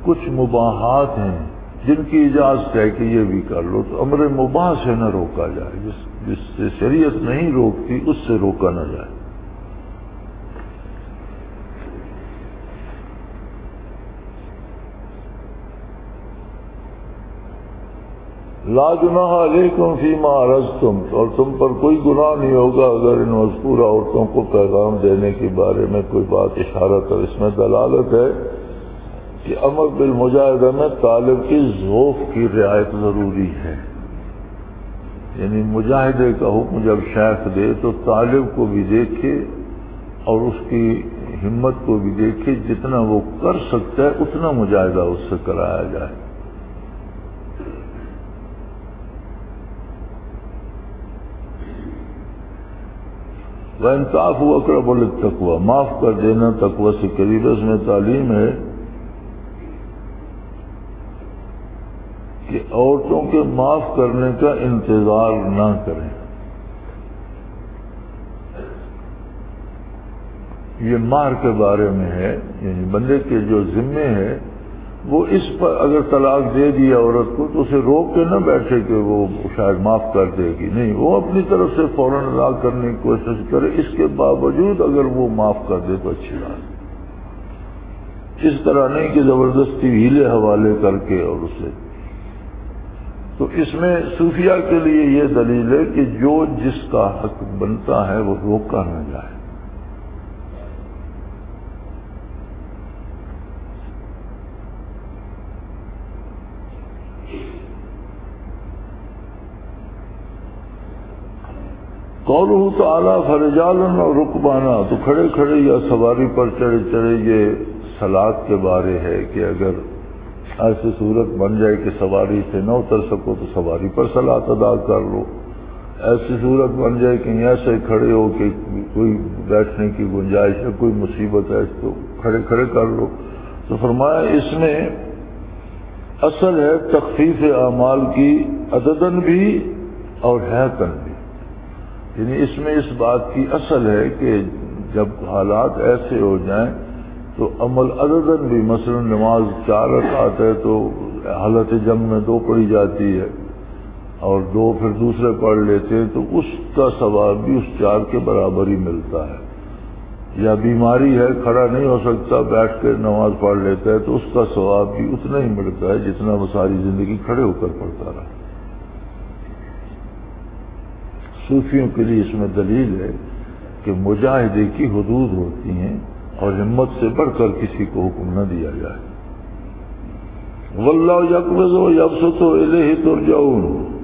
کچھ مباحات ہیں جن کی اجازت ہے کہ یہ بھی کر لو، تو امر مباح سے نہ روکا جائے، جس سے شریعت نہیں روکتی اس سے روکا نہ جائے۔ لا جناح علیکم فیما عرضتم، اور تم پر کوئی گناہ نہیں ہوگا اگر ان مذکورہ عورتوں کو پیغام دینے کے بارے میں کوئی بات اشارت، اور اس میں دلالت ہے کہ امر بالمجاہدہ میں طالب کی ذوق کی رعایت ضروری ہے، یعنی مجاہدے کا حکم جب شیخ دے تو طالب کو بھی دیکھے اور اس کی ہمت کو بھی دیکھے، جتنا وہ کر سکتا ہے اتنا مجاہدہ اس سے کرایا جائے۔ وَإِن تَعْفُوا أَقْرَبُ لِلتَّقْوَىٰ، معاف کر دینا تقوی سے قریب ہے۔ اس میں تعلیم ہے کہ عورتوں کے معاف کرنے کا انتظار نہ کریں۔ یہ مہر کے بارے میں ہے، یعنی بندے کے جو ذمے ہے وہ اس پر اگر طلاق دے دی عورت کو تو اسے روک کے نہ بیٹھے کہ وہ شاید معاف کر دے گی، نہیں، وہ اپنی طرف سے فوراً ادا کرنے کی کوشش کرے، اس کے باوجود اگر وہ معاف کر دے تو اچھی بات ہے، اس طرح نہیں کہ زبردستی ہیلے حوالے کر کے اور اسے۔ تو اس میں صوفیہ کے لیے یہ دلیل ہے کہ جو جس کا حق بنتا ہے وہ روکا نہ جائے۔ قولہ تعالیٰ فرجالن اور رکبانا، تو کھڑے کھڑے یا سواری پر چڑھے چڑھے، یہ صلاۃ کے بارے ہے کہ اگر ایسی صورت بن جائے کہ سواری سے نہ اتر سکو تو سواری پر صلاۃ ادا کر لو، ایسی صورت بن جائے کہ ایسے کھڑے ہو کہ کوئی بیٹھنے کی گنجائش ہے، کوئی مصیبت ہے تو کھڑے کھڑے کر لو۔ تو فرمایا اس میں اصل ہے تخفیف اعمال کی، عددن بھی اور حیاتن بھی، یعنی اس میں اس بات کی اصل ہے کہ جب حالات ایسے ہو جائیں تو عمل عددن بھی، مثلا نماز 4 رکعت ہے تو حالت جمع میں 2 پڑھی جاتی ہے اور 2 پھر دوسرے پڑھ لیتے ہیں تو اس کا ثواب بھی اس 4 کے برابر ہی ملتا ہے، یا بیماری ہے کھڑا نہیں ہو سکتا بیٹھ کے نماز پڑھ لیتا ہے تو اس کا ثواب بھی اتنا ہی ملتا ہے جتنا وہ ساری زندگی کھڑے ہو کر پڑھتا رہا۔ صوفیوں کے لیے اس میں دلیل ہے کہ مجاہدے کی حدود ہوتی ہیں اور ہمت سے بڑھ کر کسی کو حکم نہ دیا جائے۔ واللہ یقبض و یبسط الیہ ترجعون،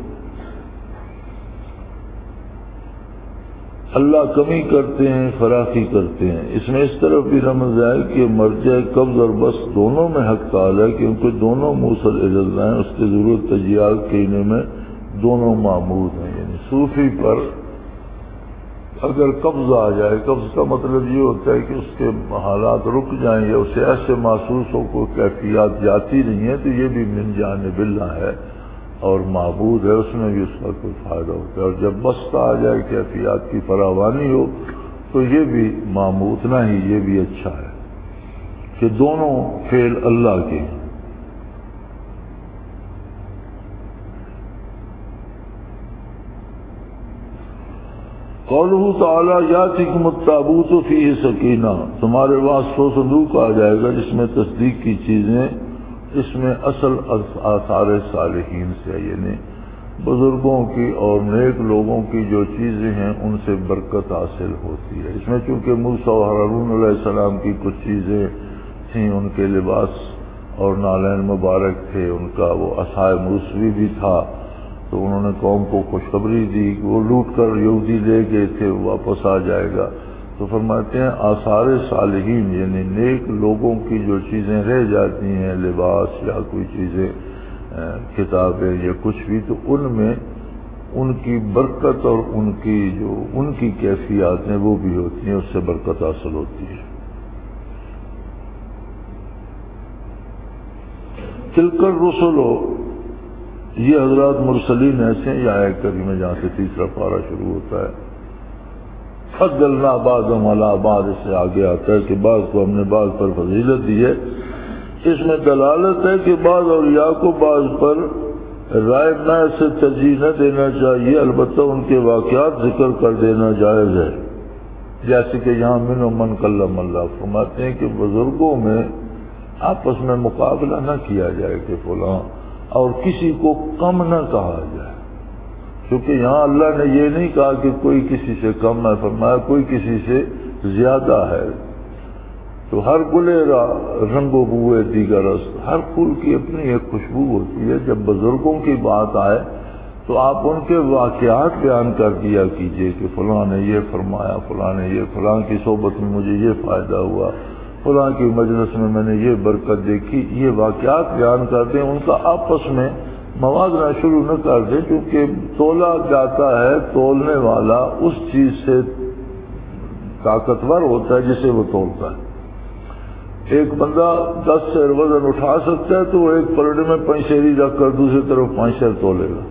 اللہ کمی کرتے ہیں فراخی کرتے ہیں۔ اس میں اس طرف بھی رمز ہے کہ مرجع قبض اور بس دونوں میں حق تعالی ہے، کیونکہ دونوں موصل اجزا ہیں، اس کی ضرورت تجیال کہنے میں دونوں معمود ہیں۔ یعنی صوفی پر اگر قبض آ جائے، قبض کا مطلب یہ ہوتا ہے کہ اس کے حالات رک جائیں یا اسے ایسے محسوس ہو کو کیفیات جاتی نہیں ہے، تو یہ بھی من جانب اللہ ہے اور معبود ہے، اس میں بھی اس کا کوئی فائدہ ہوتا ہے۔ اور جب بست آ جائے، کیفیات کی فراوانی ہو، تو یہ بھی معمود نہ ہی، یہ بھی اچھا ہے کہ دونوں فعل اللہ کے ہیں۔ قولہ تعالیٰ یاتکم التابوت فیہ سکینہ، تمہارے پاس 100 صندوق آ جائے گا جس میں تصدیق کی چیزیں، اس میں اصل آثار صالحین سے، یعنی بزرگوں کی اور نیک لوگوں کی جو چیزیں ہیں ان سے برکت حاصل ہوتی ہے۔ اس میں چونکہ موسیٰ و ہارون علیہ السلام کی کچھ چیزیں تھیں، ان کے لباس اور نالین مبارک تھے، ان کا وہ عصائے موسوی بھی تھا، تو انہوں نے قوم کو خوشخبری دی کہ وہ لوٹ کر یہودی لے گئے تھے، واپس آ جائے گا۔ تو فرماتے ہیں آثار صالحین یعنی نیک لوگوں کی جو چیزیں رہ جاتی ہیں، لباس یا کوئی چیزیں، کتابیں یا کچھ بھی، تو ان میں ان کی برکت اور ان کی جو ان کی کیفیات ہیں وہ بھی ہوتی ہیں، اس سے برکت حاصل ہوتی ہے۔ تلک الرسل، یہ حضرات مرسلین ایسے ہیں، یا آیت کریمہ جہاں سے تیسرا پارہ شروع ہوتا ہے، فضلنا بعضهم علی بعض، اس سے آگے آتا ہے کہ بعض کو ہم نے بعض پر فضیلت دی ہے۔ اس میں دلالت ہے کہ بعض اولیاء کو بعض پر رائے میں سے ترجیح نہ دینا چاہیے، البتہ ان کے واقعات ذکر کر دینا جائز ہے، جیسے کہ یہاں من و من کلم اللہ فرماتے ہیں کہ بزرگوں میں آپس میں مقابلہ نہ کیا جائے کہ فلاں، اور کسی کو کم نہ کہا جائے، کیونکہ یہاں اللہ نے یہ نہیں کہا کہ کوئی کسی سے کم ہے، فرمایا کوئی کسی سے زیادہ ہے۔ تو ہر گلے رنگ و بوئے دیگر است، ہر پھول کی اپنی ایک خوشبو ہوتی ہے۔ جب بزرگوں کی بات آئے تو آپ ان کے واقعات بیان کر دیا کیجئے کہ فلاں نے یہ فرمایا، فلاں نے یہ، فلاں کی صحبت میں مجھے یہ فائدہ ہوا، فلاں کی مجلس میں میں نے یہ برکت دیکھی، یہ واقعات بیان کر دیں، ان کا آپس میں موازنہ شروع نہ کر دیں، کیونکہ تولا جاتا ہے تولنے والا اس چیز سے طاقتور ہوتا ہے جسے وہ تولتا ہے۔ ایک بندہ 10 سیر وزن اٹھا سکتا ہے تو وہ ایک پلڑے میں 5 سیری رکھ کر دوسری طرف 5 سیر تولے گا۔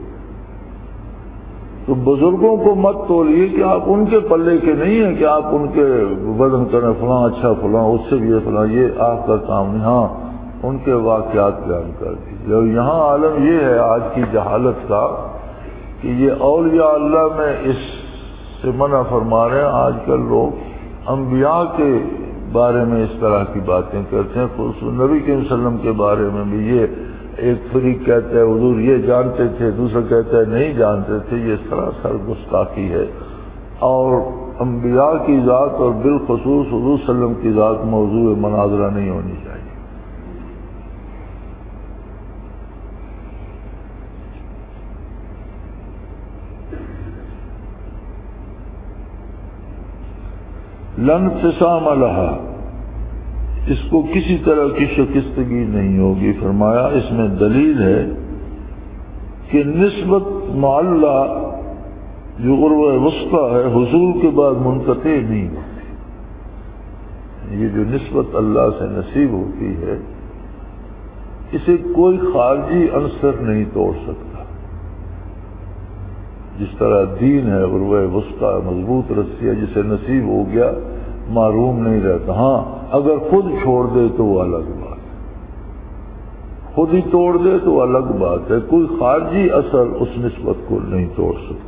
تو بزرگوں کو مت تولیے کہ آپ ان کے پلے کے نہیں ہیں کہ آپ ان کے وزن کریں، فلاں اچھا، فلاں اس سے بھی فلاں، یہ آپ کا کام نہیں۔ ہاں ان کے واقعات بیان کر دیجیے۔ اور یہاں عالم یہ ہے آج کی جہالت کا کہ یہ اولیاء اللہ میں اس سے منع فرما رہے ہیں۔ آج کل لوگ انبیاء کے بارے میں اس طرح کی باتیں کرتے ہیں، خصوصاً نبی کریم صلی اللہ علیہ وسلم کے بارے میں بھی یہ ایک فریق کہتا ہے حضور یہ جانتے تھے، دوسرا کہتا ہے نہیں جانتے تھے، یہ سراسر گستاخی ہے۔ اور انبیاء کی ذات اور بالخصوص حضور صلی اللہ علیہ وسلم کی ذات موضوع مناظرہ نہیں ہونی چاہیے۔ لن انفصام لہا، اس کو کسی طرح کی شکستگی نہیں ہوگی۔ فرمایا اس میں دلیل ہے کہ نسبت معلّہ جو عروہ وسطیٰ ہے حصول کے بعد منقطع نہیں ہوتی۔ یہ جو نسبت اللہ سے نصیب ہوتی ہے اسے کوئی خارجی عنصر نہیں توڑ سکتا۔ جس طرح دین ہے عروہ وسطیٰ، مضبوط رسی ہے، جسے نصیب ہو گیا معروم نہیں رہتا۔ ہاں اگر خود چھوڑ دے تو وہ الگ بات ہے، خود ہی توڑ دے تو الگ بات ہے، کوئی خارجی اثر اس نسبت کو نہیں توڑ سکتا۔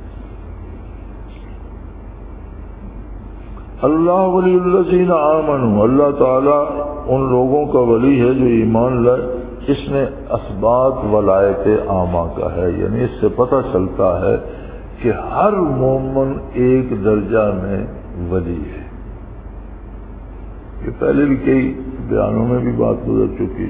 اللہ ولی الذین آمنوا، اللہ تعالیٰ ان لوگوں کا ولی ہے جو ایمان لائے۔ اس میں اثبات ولایت عامہ کا ہے، یعنی اس سے پتہ چلتا ہے کہ ہر مومن ایک درجہ میں ولی ہے۔ یہ پہلے بھی کئی بیانوں میں بھی بات گزر چکی۔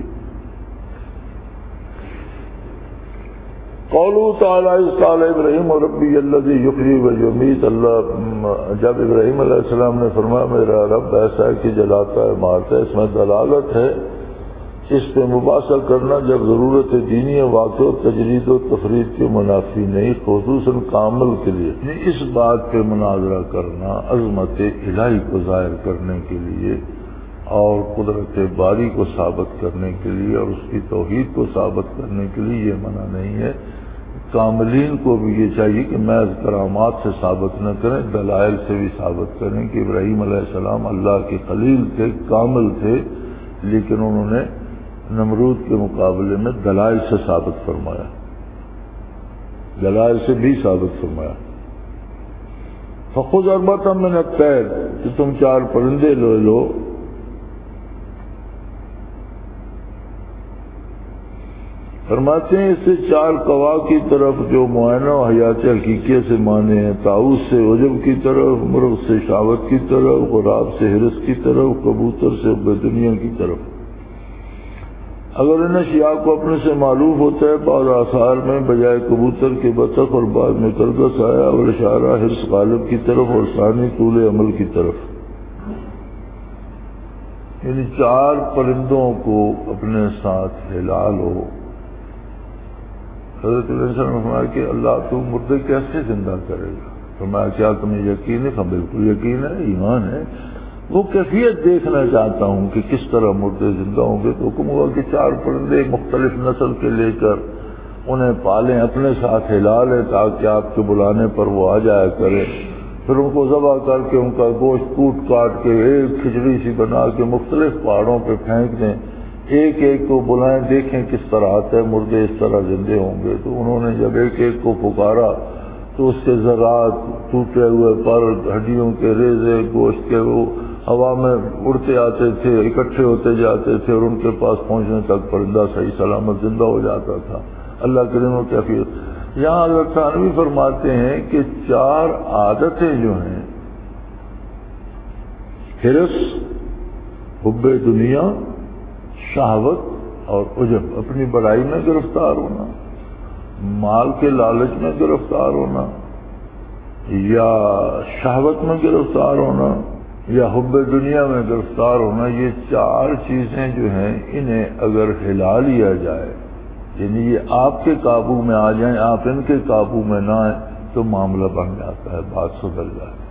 قولوا تعالی قال ابراہیم ربی الذی یحیی و یمیت، اللہ جب ابراہیم علیہ السلام نے فرمایا میرا رب ایسا ہے کہ جلاتا ہے مارتا ہے، اس میں دلالت ہے اس پہ مباحثہ کرنا جب ضرورت دینی واقع و تجرید و تفرید کے منافی نہیں، خصوصاً کامل کے لیے اس بات پہ مناظرہ کرنا عظمت الہی کو ظاہر کرنے کے لیے اور قدرت باری کو ثابت کرنے کے لیے اور اس کی توحید کو ثابت کرنے کے لیے یہ منع نہیں ہے۔ کاملین کو بھی یہ چاہیے کہ محض کرامات سے ثابت نہ کریں، دلائل سے بھی ثابت کریں کہ ابراہیم علیہ السلام اللہ کے خلیل تھے، کامل تھے، لیکن انہوں نے نمرود کے مقابلے میں دلائل سے ثابت فرمایا، دلائل سے بھی ثابت فرمایا۔ فخذ اربعۃ من الطیر، کہ تم 4 پرندے لے لو، فرماتے ہیں اس سے 4 قوا کی طرف جو معائنہ و حیات حقیقیہ سے مانے ہیں، طاؤس سے عجب کی طرف، مرغ سے شہوت کی طرف، غراب سے حرص کی طرف، کبوتر سے بے دنیا کی طرف۔ اگر ان اشیاء کو اپنے سے معلوم ہوتا ہے، بعض آثار میں بجائے کبوتر کے بطخ اور بعض میں کرگس آیا، اور اشارہ حرص غالب کی طرف اور ثانی طول عمل کی طرف، یعنی 4 پرندوں کو اپنے ساتھ ہلا لو۔ حضرت علیہ السلام نے فرمایا کہ اللہ تو مردے کیسے زندہ کرے گا؟ فرمایا کیا تمہیں یقین ہے؟ بالکل یقین ہے، ایمان ہے۔ وہ کیفیت دیکھنا چاہتا ہوں کہ کس طرح مردے زندہ ہوں گے۔ تو حکم ہوا کہ 4 پرندے مختلف نسل کے لے کر انہیں پالیں، اپنے ساتھ ہلا لیں تاکہ آپ کے بلانے پر وہ آ جایا کرے۔ پھر ان کو ذبح کر کے ان کا گوشت کوٹ کاٹ کے ایک کھچڑی سی بنا کے مختلف پہاڑوں پہ پھینک دیں۔ ایک ایک کو بلائیں دیکھیں کس طرح آتا ہے، مردے اس طرح زندے ہوں گے۔ تو انہوں نے جب ایک ایک کو پکارا تو اس کے ذرات، ٹوٹے ہوئے پر، ہڈیوں کے ریزے، گوشت کے وہ ہوا میں اڑتے آتے تھے، اکٹھے ہوتے جاتے تھے، اور ان کے پاس پہنچنے تک پرندہ صحیح سلامت زندہ ہو جاتا تھا۔ اللہ کریم و کیفیت۔ یہاں حضرت تھانوی فرماتے ہیں کہ 4 عادتیں جو ہیں، حرص، حب دنیا، شہوت اور عجب، اپنی بڑائی میں گرفتار ہونا، مال کے لالچ میں گرفتار ہونا، یا شہوت میں گرفتار ہونا، یا حب دنیا میں گرفتار ہونا، یہ 4 چیزیں جو ہیں انہیں اگر ہلا لیا جائے، یعنی یہ آپ کے قابو میں آ جائیں، آپ ان کے قابو میں نہ آئیں، تو معاملہ بن جاتا ہے، بات سدھر جاتی ہے۔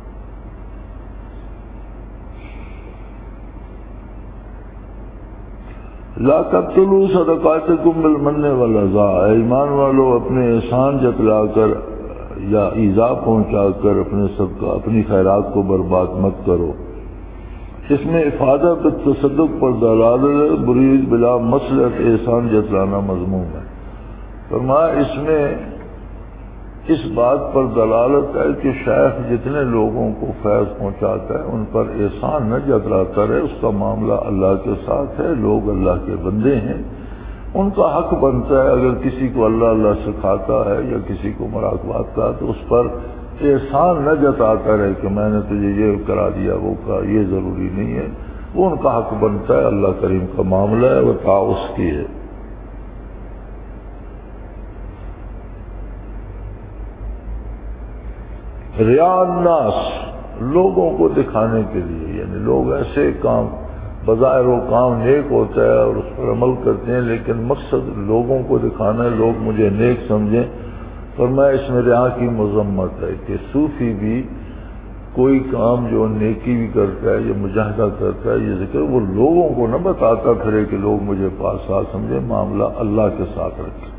لا تبطلوا صدقاتکم بالمن والأذى، ایمان والو اپنے احسان جتلا کر یا ایذا پہنچا کر اپنے صدقہ، اپنی خیرات کو برباد مت کرو۔ اس میں افادہ بالتصدق پر دلالت، برید بلا مصلحت احسان جتلانا مضمون ہے۔ فرمایا اس میں اس بات پر دلالت ہے کہ شیخ جتنے لوگوں کو فیض پہنچاتا ہے ان پر احسان نہ جتلاتا رہے، اس کا معاملہ اللہ کے ساتھ ہے، لوگ اللہ کے بندے ہیں، ان کا حق بنتا ہے اگر کسی کو اللہ سکھاتا ہے یا کسی کو مراقبات کا تو اس پر احسان نہ جتاتا رہے کہ میں نے تجھے یہ کرا دیا وہ کا، یہ ضروری نہیں ہے، وہ ان کا حق بنتا ہے، اللہ کریم کا معاملہ ہے، وہ تا اس کی ہے۔ ریا الناس، لوگوں کو دکھانے کے لیے، یعنی لوگ ایسے کام، بظاہر وہ کام نیک ہوتا ہے اور اس پر عمل کرتے ہیں لیکن مقصد لوگوں کو دکھانا ہے، لوگ مجھے نیک سمجھیں۔ اور میں اس میں ریا کی مذمت ہے کہ صوفی بھی کوئی کام جو نیکی بھی کرتا ہے یا مجاہدہ کرتا ہے، یہ ذکر وہ لوگوں کو نہ بتاتا پھرے کہ لوگ مجھے پاس آ سمجھے، معاملہ اللہ کے ساتھ رکھے۔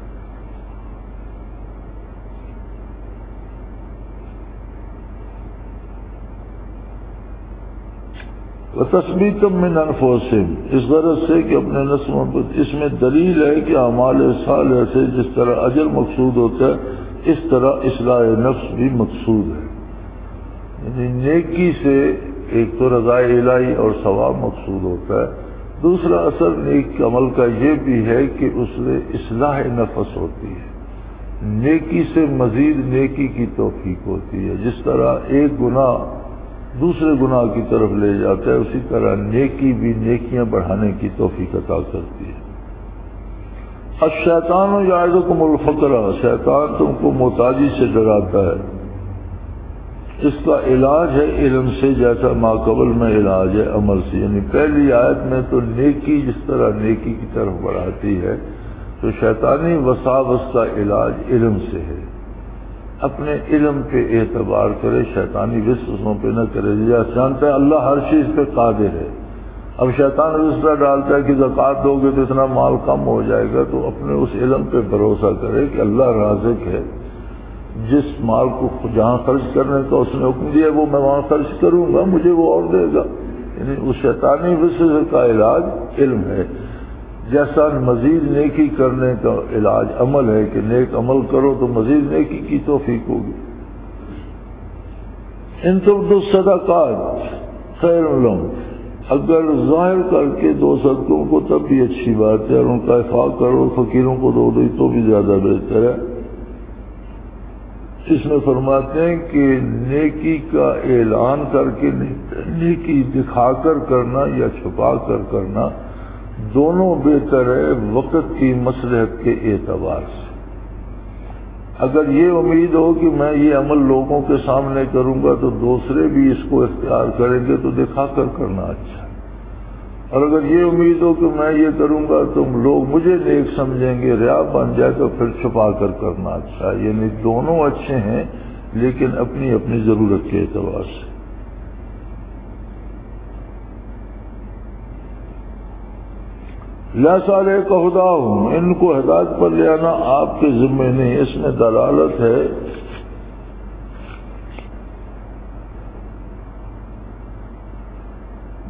وَتَثْبِيتًا مِّنْ أَنفُسِهِمْ، اس غرض سے کہ اپنے نفسوں پر، اس میں دلیل ہے کہ اعمال صالحہ سے جس طرح اجر مقصود ہوتا ہے اس طرح اصلاح نفس بھی مقصود ہے، یعنی نیکی سے ایک تو رضا الہی اور ثواب مقصود ہوتا ہے، دوسرا اثر نیک عمل کا یہ بھی ہے کہ اس سے اصلاح نفس ہوتی ہے، نیکی سے مزید نیکی کی توفیق ہوتی ہے، جس طرح ایک گناہ دوسرے گناہ کی طرف لے جاتا ہے اسی طرح نیکی بھی نیکیاں بڑھانے کی توفیق عطا کرتی ہے۔ الشیطان یعدکم الفقر، شیطان تم کو محتاجی سے ڈراتا ہے، اس کا علاج ہے علم سے، جیسا ماقبل میں علاج ہے عمل سے، یعنی پہلی آیت میں تو نیکی جس طرح نیکی کی طرف بڑھاتی ہے تو شیطانی وساوس کا علاج علم سے ہے، اپنے علم پہ اعتبار کرے، شیطانی وسوسوں پہ نہ کرے، جانتا ہے اللہ ہر چیز پہ قادر ہے، اب شیطان وسوسہ ڈالتا ہے کہ زکوٰۃ دو گے تو اتنا مال کم ہو جائے گا، تو اپنے اس علم پہ بھروسہ کرے کہ اللہ رازق ہے، جس مال کو جہاں خرچ کرنے کا اس نے حکم دیا وہ میں وہاں خرچ کروں گا، مجھے وہ اور دے گا، یعنی اس شیطانی وسوسے کا علاج علم ہے، جیسا مزید نیکی کرنے کا علاج عمل ہے کہ نیک عمل کرو تو مزید نیکی کی توفیق ہوگی۔ ان تبدوا الصدقات خیر لکم، اگر ظاہر کر کے دو صدقوں کو تب بھی اچھی بات ہے، اور ان کا افاق کرو، فقیروں کو دو تو بھی زیادہ بہتر ہے۔ اس میں فرماتے ہیں کہ نیکی کا اعلان کر کے نیکی دکھا کر کرنا یا چھپا کر کرنا دونوں بہتر ہے وقت کی مصلحت کے اعتبار سے۔ اگر یہ امید ہو کہ میں یہ عمل لوگوں کے سامنے کروں گا تو دوسرے بھی اس کو اختیار کریں گے تو دکھا کر کرنا اچھا ہے، اور اگر یہ امید ہو کہ میں یہ کروں گا تو لوگ مجھے نیک سمجھیں گے، ریا بن جائے تو پھر چھپا کر کرنا اچھا ہے، یعنی دونوں اچھے ہیں لیکن اپنی اپنی ضرورت کے اعتبار سے۔ لا سارے ہداہم، ان کو ہدایت پر لے آنا آپ کے ذمہ نہیں، اس میں دلالت ہے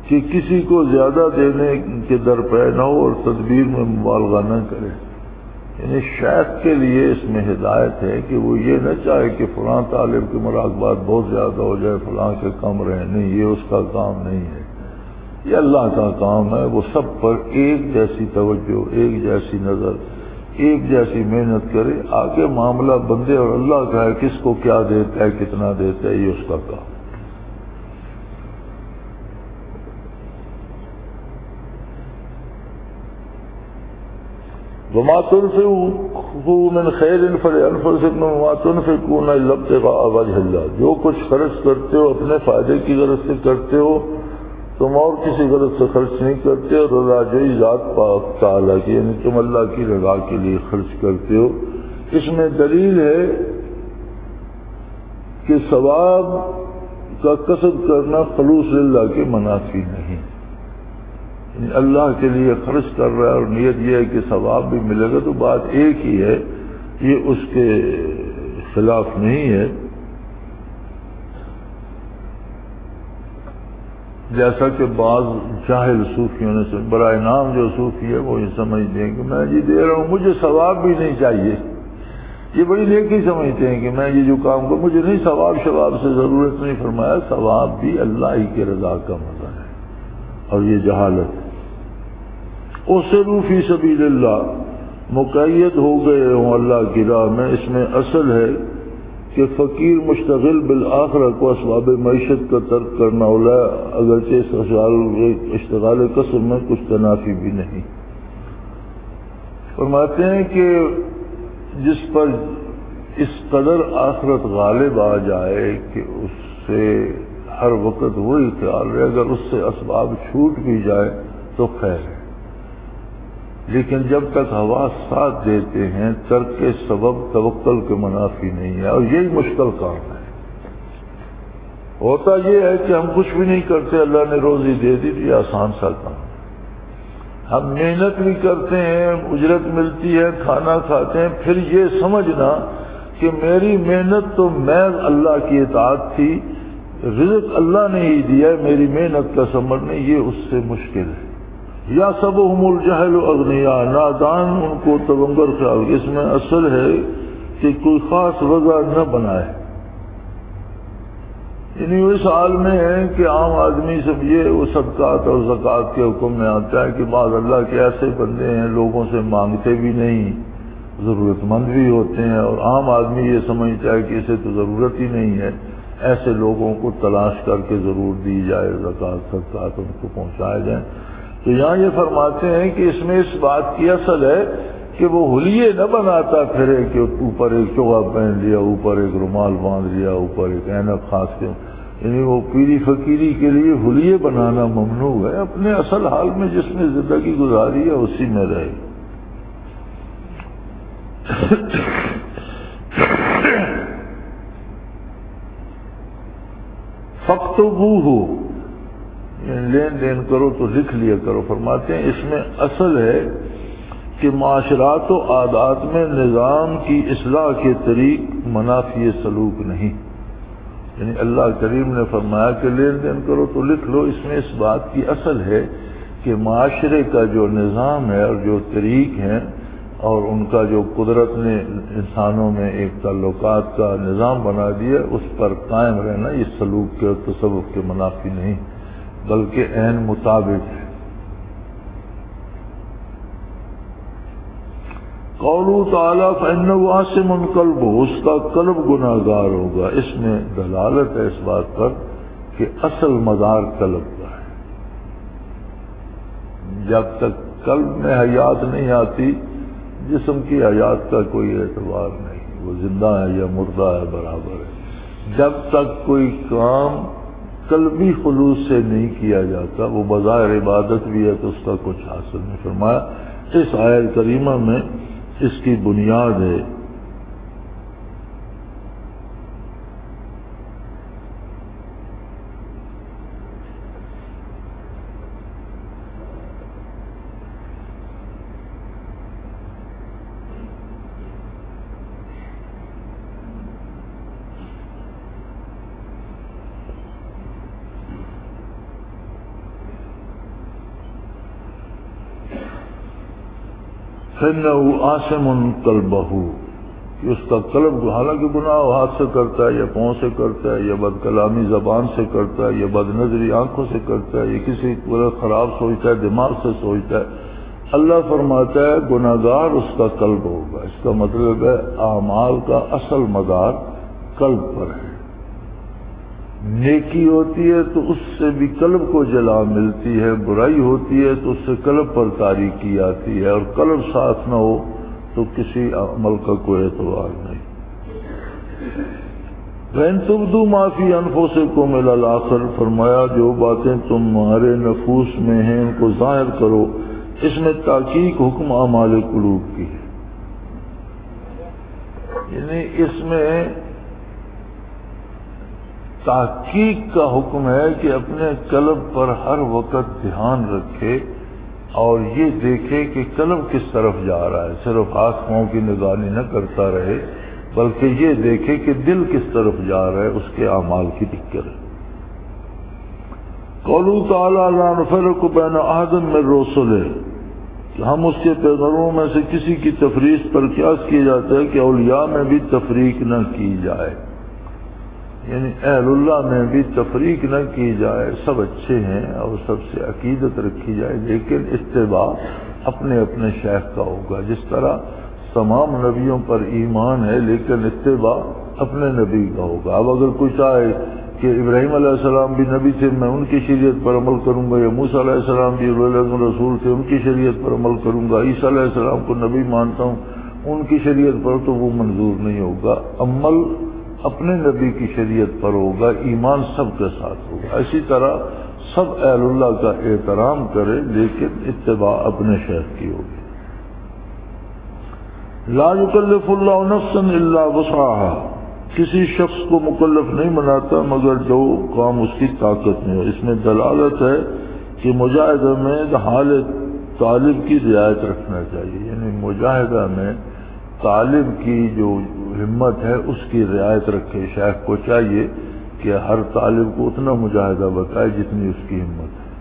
کہ کسی کو زیادہ دینے کے در پہ نہ ہو اور تدبیر میں مبالغہ نہ کرے. یعنی شیخ کے لیے اس میں ہدایت ہے کہ وہ یہ نہ چاہے کہ فلاں طالب کے مراقبات بہت زیادہ ہو جائے فلاں کے کم رہے. نہیں، یہ اس کا کام نہیں ہے، یہ اللہ کا کام ہے. وہ سب پر ایک جیسی توجہ، ایک جیسی نظر، ایک جیسی محنت کرے. آگے معاملہ بندے اور اللہ کا ہے، کس کو کیا دیتا ہے، کتنا دیتا ہے، یہ اس کا کام. وما تنفقوا من خیر فلانفسکم وما تنفقون الا ابتغاء وجه اللہ. جو کچھ خرچ کرتے ہو اپنے فائدے کی غرض سے کرتے ہو، تم اور کسی غرض سے خرچ نہیں کرتے. اور رضا جوئی ذات پاک تعالیٰ کی، یعنی تم اللہ کی رضا کے لیے خرچ کرتے ہو. اس میں دلیل ہے کہ ثواب کا کسب کرنا خلوص للہ کے منافی نہیں. یعنی اللہ کے لیے خرچ کر رہا ہے اور نیت یہ ہے کہ ثواب بھی ملے گا، تو بات ایک ہی ہے، یہ اس کے خلاف نہیں ہے. جیسا کہ بعض جاہل صوفیوں نے برائے نام جو صوفی ہے وہ یہ سمجھتے ہیں کہ میں جی دے رہا ہوں، مجھے ثواب بھی نہیں چاہیے. یہ بڑی نیکی سمجھتے ہیں کہ میں یہ جو کام کروں مجھے نہیں ثواب شواب سے ضرورت نہیں. فرمایا ثواب بھی اللہ ہی کے رضا کا مزہ ہے، اور یہ جہالت ہے. اُسِرُوا فِي سَبِيلِ اللہ، مقید ہو گئے ہوں اللہ کی راہ میں. اس میں اصل ہے کہ فقیر مشتغل بالآخرہ کو اسباب معیشت کا ترک کرنا ہوگا، اگرچہ اشتغال کسب میں کچھ تنافی بھی نہیں. فرماتے ہیں کہ جس پر اس قدر آخرت غالب آ جائے کہ اس سے ہر وقت وہی خیال رہے، اگر اس سے اسباب چھوٹ بھی جائے تو خیر ہے. لیکن جب تک حواس ساتھ دیتے ہیں ترک سبب توکل کے منافی نہیں ہے، اور یہی مشکل کام ہے. ہوتا یہ ہے کہ ہم کچھ بھی نہیں کرتے، اللہ نے روزی دے دی، یہ آسان سا کام. ہم محنت بھی کرتے ہیں، اجرت ملتی ہے، کھانا کھاتے ہیں، پھر یہ سمجھنا کہ میری محنت تو محض اللہ کی اطاعت تھی، رزق اللہ نے ہی دیا ہے، میری محنت کا ثمر نہیں، یہ اس سے مشکل ہے. یا سبہم الجہل اغنیاء، نادان ان کو تبنگر خیال. اس میں اصل ہے کہ کوئی خاص وجہ نہ بنائے. یعنی اس حال میں ہے کہ عام آدمی سب یہ وہ صدقات اور زکوٰۃ کے حکم میں آتا ہے کہ بعض اللہ کے ایسے بندے ہیں لوگوں سے مانگتے بھی نہیں، ضرورت مند بھی ہوتے ہیں، اور عام آدمی یہ سمجھتا ہے کہ اسے تو ضرورت ہی نہیں ہے. ایسے لوگوں کو تلاش کر کے ضرور دی جائے، زکوٰۃ صدقات ان کو پہنچائے جائیں. تو یہاں یہ فرماتے ہیں کہ اس میں اس بات کی اصل ہے کہ وہ حلیے نہ بناتا پھرے کہ اوپر ایک چوغا پہن لیا، اوپر ایک رومال باندھ لیا، اوپر ایک اینک خاص کے. یعنی وہ پیری فقیری کے لیے حلیے بنانا ممنوع ہے. اپنے اصل حال میں جس میں زندگی گزاری ہے اسی میں رہے. فَاكْتُبُوهُ، لین دین کرو تو لکھ لیا کرو. فرماتے ہیں اس میں اصل ہے کہ معاشرات و عادات میں نظام کی اصلاح کے طریق منافی سلوک نہیں. یعنی اللہ کریم نے فرمایا کہ لین دین کرو تو لکھ لو. اس میں اس بات کی اصل ہے کہ معاشرے کا جو نظام ہے اور جو طریق ہیں اور ان کا جو قدرت نے انسانوں میں ایک تعلقات کا نظام بنا دیا، اس پر قائم رہنا یہ سلوک کے اور تصوف کے منافی نہیں، بلکہ عین مطابق ہے. قولو تعالیٰ فَإِنَّهُ عَاصِمٌ قَلْبُهُ، اس کا قلب گناہگار ہوگا. اس میں دلالت ہے اس بات پر کہ اصل مدار قلب کا ہے. جب تک قلب میں حیات نہیں آتی جسم کی حیات کا کوئی اعتبار نہیں، وہ زندہ ہے یا مردہ ہے برابر ہے. جب تک کوئی کام قلبی خلوص سے نہیں کیا جاتا وہ بظاہر عبادت بھی ہے تو اس کا کچھ حاصل نہیں. فرمایا اس آیت کریمہ میں اس کی بنیاد ہے. فَإِنَّهُ عَاصِمٌ قَلْبَهُ، کہ اس کا قلب حالانکہ گناہ ہاتھ سے کرتا ہے یا پاؤں سے کرتا ہے یا بد کلامی زبان سے کرتا ہے یا بد نظری آنکھوں سے کرتا ہے یا کسی کو خراب سوچتا ہے دماغ سے سوچتا ہے، اللہ فرماتا ہے گناہگار اس کا قلب ہوگا۔ اس کا مطلب ہے اعمال کا اصل مدار قلب پر ہے۔ نیکی ہوتی ہے تو اس سے بھی قلب کو جلا ملتی ہے، برائی ہوتی ہے تو اس سے قلب پر تاریکی آتی ہے، اور قلب صاف نہ ہو تو کسی عمل کا کوئی اعتبار نہیں۔ وَإِن تُبْدُوا مَا فِي أَنفُسِكُمْ إِلَى الْآخِرِ، فرمایا جو باتیں تمہارے نفوس میں ہیں ان کو ظاہر کرو۔ اس میں تحقیق حکم اعمال قلوب کی ہے، یعنی اس میں تحقیق کا حکم ہے کہ اپنے قلب پر ہر وقت دھیان رکھے اور یہ دیکھے کہ قلب کس طرف جا رہا ہے، صرف ہاتھ پاؤں کی نگرانی نہ کرتا رہے بلکہ یہ دیکھے کہ دل کس طرف جا رہا ہے، اس کے اعمال کی دقت ہے۔ قوله تعالی لا نفرق بین احد من رسله، کہ ہم اس کے پیغمبروں میں سے کسی کی تفریق پر قیاس کیا جاتا ہے کہ اولیاء میں بھی تفریق نہ کی جائے، یعنی اہل اللہ میں بھی تفریق نہ کی جائے، سب اچھے ہیں اور سب سے عقیدت رکھی جائے، لیکن اتباع اپنے اپنے شیخ کا ہوگا۔ جس طرح تمام نبیوں پر ایمان ہے لیکن اتباع اپنے نبی کا ہوگا۔ اب اگر کوئی چاہے کہ ابراہیم علیہ السلام بھی نبی تھے، میں ان کی شریعت پر عمل کروں گا، یا موسیٰ علیہ السلام بھی رسول تھے، ان کی شریعت پر عمل کروں گا، عیسیٰ علیہ السلام کو نبی مانتا ہوں، ان کی شریعت پر، تو وہ منظور نہیں ہوگا۔ عمل اپنے نبی کی شریعت پر ہوگا، ایمان سب کے ساتھ ہوگا۔ اسی طرح سب اہل اللہ کا احترام کرے لیکن اتباع اپنے شیخ کی ہوگی۔ لا یکلف اللہ نفسا الا وسعها، کسی شخص کو مکلف نہیں بناتا مگر جو کام اس کی طاقت میں ہو۔ اس میں دلالت ہے کہ مجاہدہ میں حال طالب کی رعایت رکھنا چاہیے، یعنی مجاہدہ میں طالب کی جو ہمت ہے اس کی رعایت رکھے۔ شیخ کو چاہیے کہ ہر طالب کو اتنا مجاہدہ بتائے جتنی اس کی ہمت ہے۔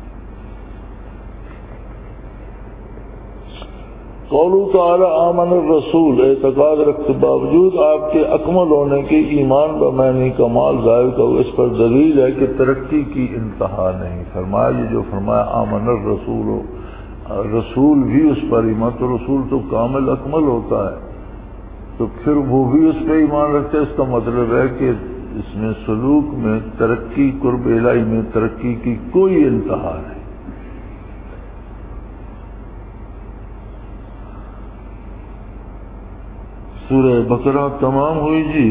قوله تعالی آمن الرسول، اعتقاد رکھتے باوجود آپ کے اکمل ہونے کے ایمان بمعنی کمال ظاہر کا، اس پر دلیل ہے کہ ترقی کی انتہا نہیں۔ فرمایا یہ جو فرمایا آمن الرسول، رسول بھی اس پر ایمان، تو رسول تو کامل اکمل ہوتا ہے، تو پھر وہ بھی اس پہ ایمان رکھتے۔ اس کا مطلب ہے کہ اس میں سلوک میں ترقی، قرب الہی میں ترقی کی کوئی انتہا نہیں۔ سورہ بقرہ تمام ہوئی جی۔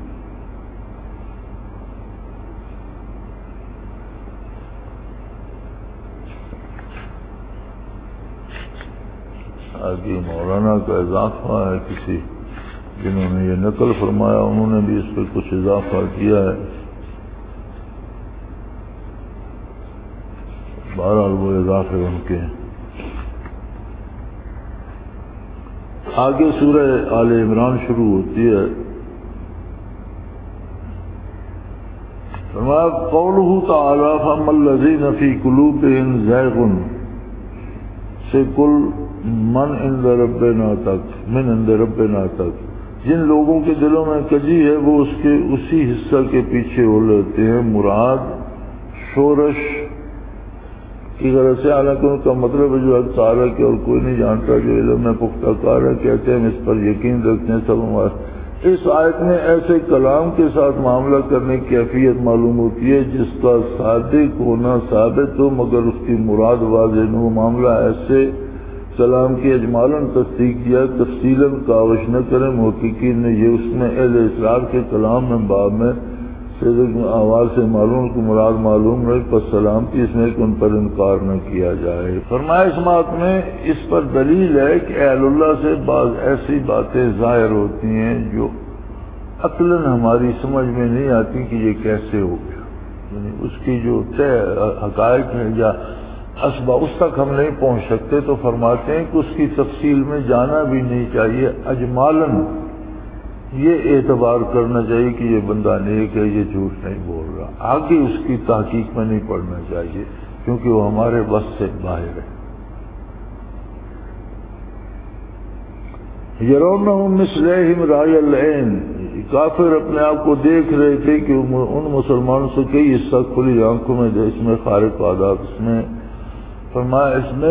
آگے مولانا کا اضافہ ہے، کسی جنہوں نے یہ نقل فرمایا انہوں نے بھی اس پہ کچھ اضافہ کیا ہے، بہرحال وہ اضافے ان کے ہیں۔ آگے سورہ آل عمران شروع ہوتی ہے۔ فرمایا قوله تعالی فاما الذین فی قلوبہم زیغ سے کل من عند ربنا تک، من عند ربنا تک، جن لوگوں کے دلوں میں کجی ہے وہ اس کے اسی حصہ کے پیچھے ہو لیتے ہیں۔ مراد شورش کی غرض سے، حالانکہ ان کا مطلب ہے جو حق تعالیٰ کے اور کوئی نہیں جانتا، جو علم میں پختہ کار ہے، کہتے ہیں ہم اس پر یقین رکھتے ہیں سب ہمارے۔ اس آیت میں ایسے کلام کے ساتھ معاملہ کرنے کی کیفیت معلوم ہوتی ہے جس کا صادق ہونا ثابت ہو مگر اس کی مراد واضح نہ ہو۔ معاملہ ایسے کلام کی اجمالاً تصدیق یا تفصیلاً کاوش نہ کریں، محققین نے یہ اس میں اہل اسرار کے کلام میں باب میں صدق آواز سے معلوم کو مراد معلوم رہے، پس سلامتی اس میں کہ ان پر انکار نہ کیا جائے۔ فرمایا اس بات میں اس پر دلیل ہے کہ اہل اللہ سے بعض ایسی باتیں ظاہر ہوتی ہیں جو عقلاً ہماری سمجھ میں نہیں آتی کہ یہ کیسے ہو گیا، یعنی اس کی جو طے حقائق ہیں یا اسباب اس تک ہم نہیں پہنچ سکتے، تو فرماتے ہیں کہ اس کی تفصیل میں جانا بھی نہیں چاہیے، اجمالاً یہ اعتبار کرنا چاہیے کہ یہ بندہ نیک ہے، یہ جھوٹ نہیں بول رہا، آگے اس کی تحقیق میں نہیں پڑھنا چاہیے کیونکہ وہ ہمارے بس سے باہر ہے۔ یرونہم مثلیہم رأی العین، کافر اپنے آپ کو دیکھ رہے تھے کہ ان مسلمانوں سے کئی حصہ کھلی آنکھوں میں اس میں خارق عادات، اس میں فرمایا اس میں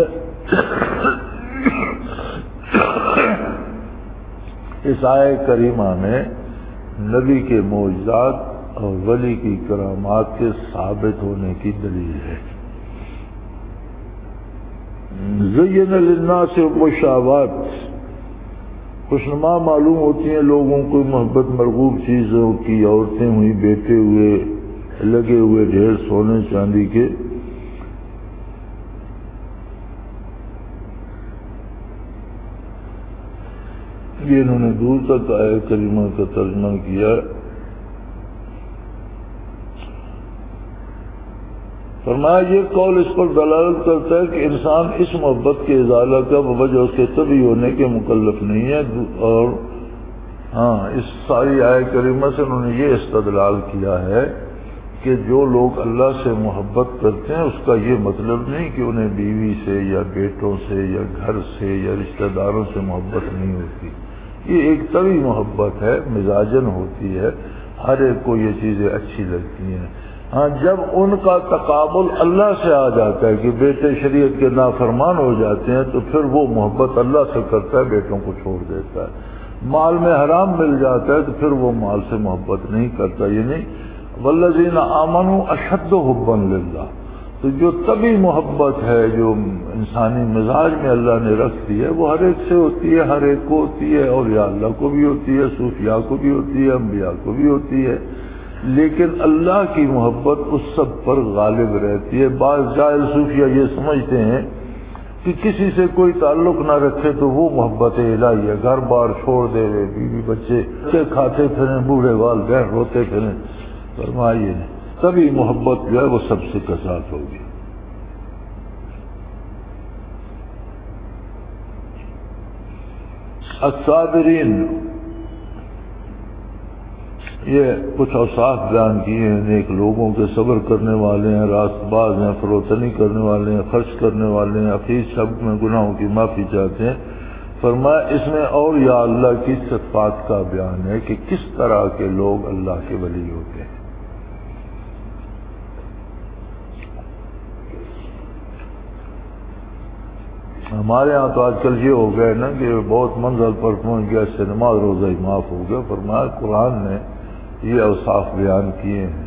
اس آیہ کریمہ میں نبی کے معجزات اور ولی کی کرامات کے ثابت ہونے کی دلیل ہے۔ زین للناس حب الشہوات، خوشنما معلوم ہوتی ہیں لوگوں کو محبت مرغوب چیزوں کی، عورتیں ہوئی، بیٹے ہوئے، لگے ہوئے ڈھیر سونے چاندی کے، یہ انہوں نے دور تک آیہ کریمہ کا ترجمہ کیا۔ فرمایا یہ قول اس پر دلالت کرتا ہے کہ انسان اس محبت کے ازالہ کا بوجہ اس کے طبعی ہونے کے مکلف نہیں ہے، اور اس ساری آیہ کریمہ سے انہوں نے یہ استدلال کیا ہے کہ جو لوگ اللہ سے محبت کرتے ہیں اس کا یہ مطلب نہیں کہ انہیں بیوی سے یا بیٹوں سے یا گھر سے یا رشتہ داروں سے محبت نہیں ہوتی، یہ ایک طبعی محبت ہے، مزاجن ہوتی ہے، ہر ایک کو یہ چیزیں اچھی لگتی ہیں۔ جب ان کا تقابل اللہ سے آ جاتا ہے کہ بیٹے شریعت کے نافرمان ہو جاتے ہیں تو پھر وہ محبت اللہ سے کرتا ہے، بیٹوں کو چھوڑ دیتا ہے۔ مال میں حرام مل جاتا ہے تو پھر وہ مال سے محبت نہیں کرتا، یعنی والذین آمنوا اشد حبا للہ، تو جو طبعی محبت ہے جو انسانی مزاج میں اللہ نے رکھ دی ہے وہ ہر ایک سے ہوتی ہے، ہر ایک کو ہوتی ہے، اولیاء اللہ کو بھی ہوتی ہے، صوفیاء کو بھی ہوتی ہے، انبیاء کو بھی ہوتی ہے، لیکن اللہ کی محبت اس سب پر غالب رہتی ہے۔ بعض جاہل صوفیہ یہ سمجھتے ہیں کہ کسی سے کوئی تعلق نہ رکھے تو وہ محبت الہی ہے، گھر بار چھوڑ دے ہوئے، بیوی بچے کھاتے پھریں، بوڑھے والدین روتے پھریں، فرمائیے تبھی محبت جو ہے وہ سب سے کسات ہوگی۔ الصابرین، یہ کچھ اوصاف بیان کیے ہیں نیک لوگوں کے، صبر کرنے والے ہیں، راست باز ہیں، فروتنی کرنے والے ہیں، خرچ کرنے والے ہیں، اخیر شب میں گناہوں کی معافی چاہتے ہیں۔ فرمایا اس میں اور یا اللہ کی صفات کا بیان ہے کہ کس طرح کے لوگ اللہ کے ولی ہوتے ہیں۔ ہمارے ہاں تو آج کل یہ ہو گئے نا کہ بہت منزل پر پہنچ گیا، اس سے نماز روزہ ہی معاف ہو گیا۔ فرمایا قرآن نے یہ اوصاف بیان کیے ہیں۔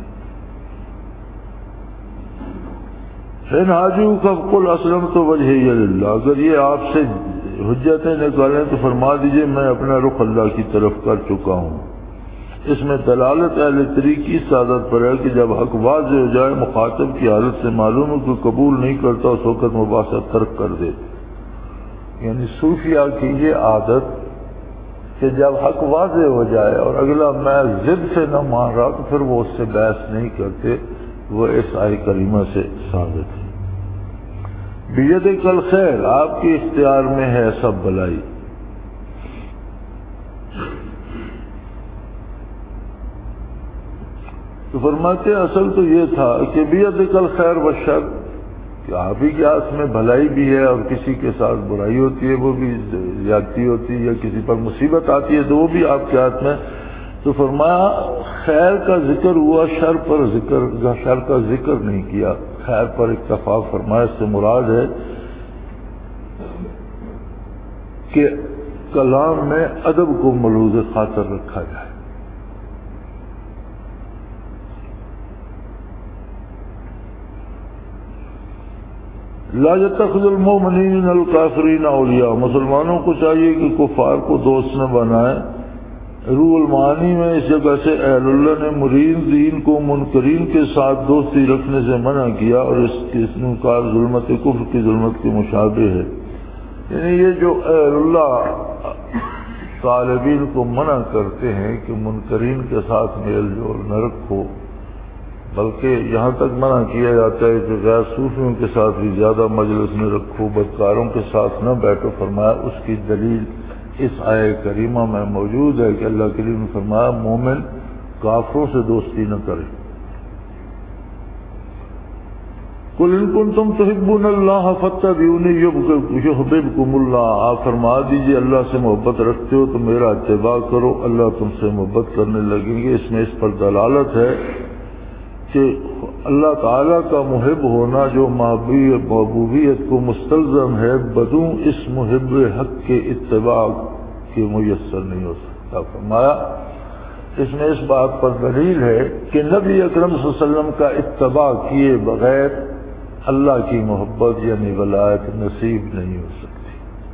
ان حاجوک فقل اسلمت وجہی للہ، اگر یہ آپ سے حجتیں نکالیں تو فرما دیجئے میں اپنا رخ اللہ کی طرف کر چکا ہوں۔ اس میں دلالت اہل طریق کی سعادت پر ہے کہ جب حق واضح ہو جائے مخاطب کی حالت سے معلوم ہو کہ قبول نہیں کرتا اس وقت مباحثہ ترک کر دے، یعنی صوفیہ کی یہ عادت کہ جب حق واضح ہو جائے اور اگلا میں ضد سے نہ مان رہا تو پھر وہ اس سے بحث نہیں کرتے، وہ اس آیہ کریمہ سے ثابت ہے۔ بیدک الخیر، آپ کے اختیار میں ہے سب بھلائی۔ تو فرماتے اصل تو یہ تھا کہ بیدک الخیر والشر، کہ آپ ہی کے ہاتھ میں بھلائی بھی ہے اور کسی کے ساتھ برائی ہوتی ہے وہ بھی زیادتی ہوتی ہے، یا کسی پر مصیبت آتی ہے تو وہ بھی آپ کے ہاتھ میں۔ تو فرمایا خیر کا ذکر ہوا، شر کا ذکر نہیں کیا، خیر پر اکتفا فرمایا۔ اس سے مراد ہے کہ کلام میں ادب کو ملحوظ خاطر رکھا جائے۔ لا يتخذ المؤمنین الکافرین اولیاء، مسلمانوں کو چاہیے کہ کفار کو دوست نہ بنائیں۔ روح المعانی میں اس جگہ سے اہل اللہ نے مرین دین کو منکرین کے ساتھ دوستی رکھنے سے منع کیا، اور اس کی انکار ظلمت کفر کی ظلمت کے مشابہ ہے، یعنی یہ جو اہل اللہ طالبین کو منع کرتے ہیں کہ منکرین کے ساتھ میل جول نہ رکھو، بلکہ یہاں تک منع کیا جاتا ہے کہ غیر صوفیوں کے ساتھ بھی زیادہ مجلس میں رکھو، بدکاروں کے ساتھ نہ بیٹھو، فرمایا اس کی دلیل اس آیہ کریمہ میں موجود ہے کہ اللہ کریم نے فرمایا مومن کافروں سے دوستی نہ کرے۔ قل ان کنتم تحبون اللہ فاتبعونی یحببکم اللہ، آپ فرما دیجئے اللہ سے محبت رکھتے ہو تو میرا اتباع کرو، اللہ تم سے محبت کرنے لگیں گے۔ اس میں اس پر دلالت ہے کہ اللہ تعالیٰ کا محب ہونا جو محبوبیت کو مستلزم ہے، بدوں اس محب حق کے اتباع کے میسر نہیں ہو سکتا۔ فرمایا اس میں اس بات پر دلیل ہے کہ نبی اکرم صلی اللہ علیہ وسلم کا اتباع کیے بغیر اللہ کی محبت یعنی ولایت نصیب نہیں ہو سکتی۔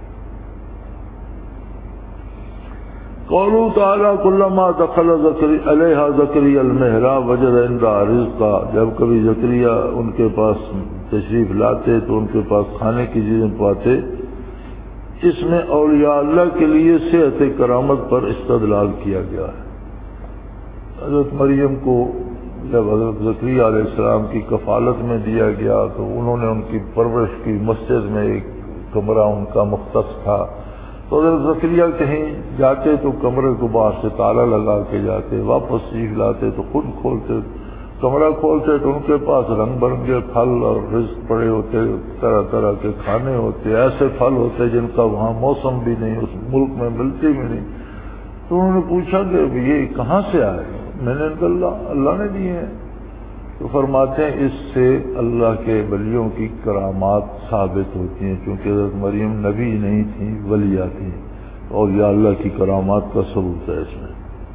قوله تعالیٰ کلما دخل علیہا زکریا المحراب وجد عندہا رزقا، جب کبھی زکریا ان کے پاس تشریف لاتے تو ان کے پاس کھانے کی چیزیں پاتے۔ اس میں اولیاء اللہ کے لیے صحت کرامت پر استدلال کیا گیا ہے۔ حضرت مریم کو جب حضرت زکریا علیہ السلام کی کفالت میں دیا گیا تو انہوں نے ان کی پرورش کی، مسجد میں ایک کمرہ ان کا مختص تھا، تو حضرت زکریا کہیں جاتے تو کمرے کو باہر سے تالا لگا کے جاتے، واپس چیز لاتے تو خود کھولتے، کمرہ کھولتے تو ان کے پاس رنگ برنگے پھل اور رزق پڑے ہوتے، طرح طرح کے کھانے ہوتے، ایسے پھل ہوتے جن کا وہاں موسم بھی نہیں، اس ملک میں ملتے بھی نہیں۔ تو انہوں نے پوچھا کہ یہ کہاں سے آئے؟ میں نے کہا اللہ نے دیے ہیں۔ تو فرماتے ہیں اس سے اللہ کے ولیوں کی کرامات ثابت ہوتی ہیں، چونکہ حضرت مریم نبی نہیں تھیں، ولیہ تھیں، اور یہ اللہ کی کرامات کا ثبوت ہے اس میں۔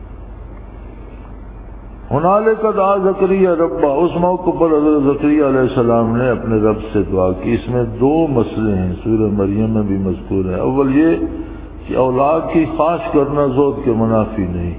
ہنالک دعا زکریا ربہ، اس موقع پر حضرت زکریا علیہ السلام نے اپنے رب سے دعا کی۔ اس میں دو مسئلے ہیں، سورہ مریم میں بھی مذکور ہے۔ اول یہ کہ اولاد کی خواہش کرنا زوج کے منافی نہیں،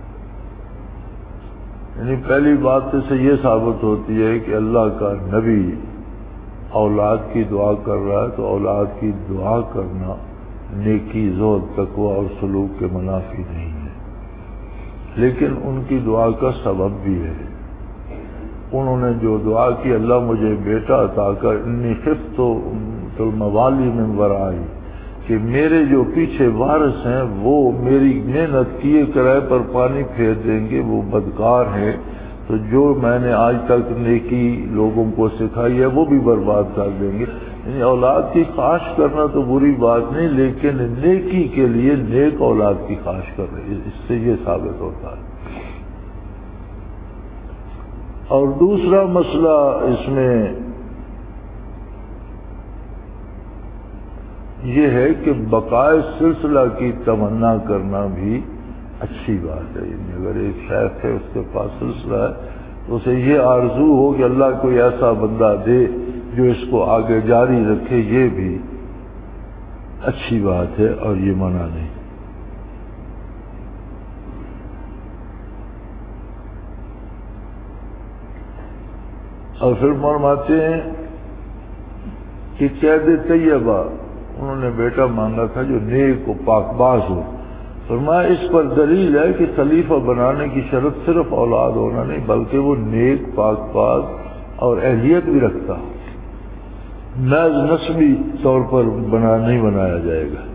یعنی پہلی بات سے یہ ثابت ہوتی ہے کہ اللہ کا نبی اولاد کی دعا کر رہا ہے تو اولاد کی دعا کرنا نیکی، زہد، تقوی اور سلوک کے منافی نہیں ہے، لیکن ان کی دعا کا سبب بھی ہے۔ انہوں نے جو دعا کی اللہ مجھے بیٹا عطا کر، انی خفت الموالی من ورائی، کہ میرے جو پیچھے وارث ہیں وہ میری محنت کیے کرائے پر پانی پھیر دیں گے، وہ بدکار ہیں، تو جو میں نے آج تک نیکی لوگوں کو سکھائی ہے وہ بھی برباد کر دیں گے۔ یعنی اولاد کی خواہش کرنا تو بری بات نہیں، لیکن نیکی کے لیے نیک اولاد کی خواہش کر رہے، اس سے یہ ثابت ہوتا ہے۔ اور دوسرا مسئلہ اس میں یہ ہے کہ بقائے سلسلہ کی تمنا کرنا بھی اچھی بات ہے۔ یعنی اگر ایک شیخ ہے اس کے پاس سلسلہ ہے تو اسے یہ آرزو ہو کہ اللہ کوئی ایسا بندہ دے جو اس کو آگے جاری رکھے، یہ بھی اچھی بات ہے اور یہ منع نہیں۔ اور پھر فرماتے ہیں کہ قید طیبہ، انہوں نے بیٹا مانگا تھا جو نیک و پاک باز ہو۔ فرمایا اس پر دلیل ہے کہ خلیفہ بنانے کی شرط صرف اولاد ہونا نہیں بلکہ وہ نیک، پاک باز اور اہلیت بھی رکھتا ہو، محض نسبی طور پر نہیں بنایا جائے گا۔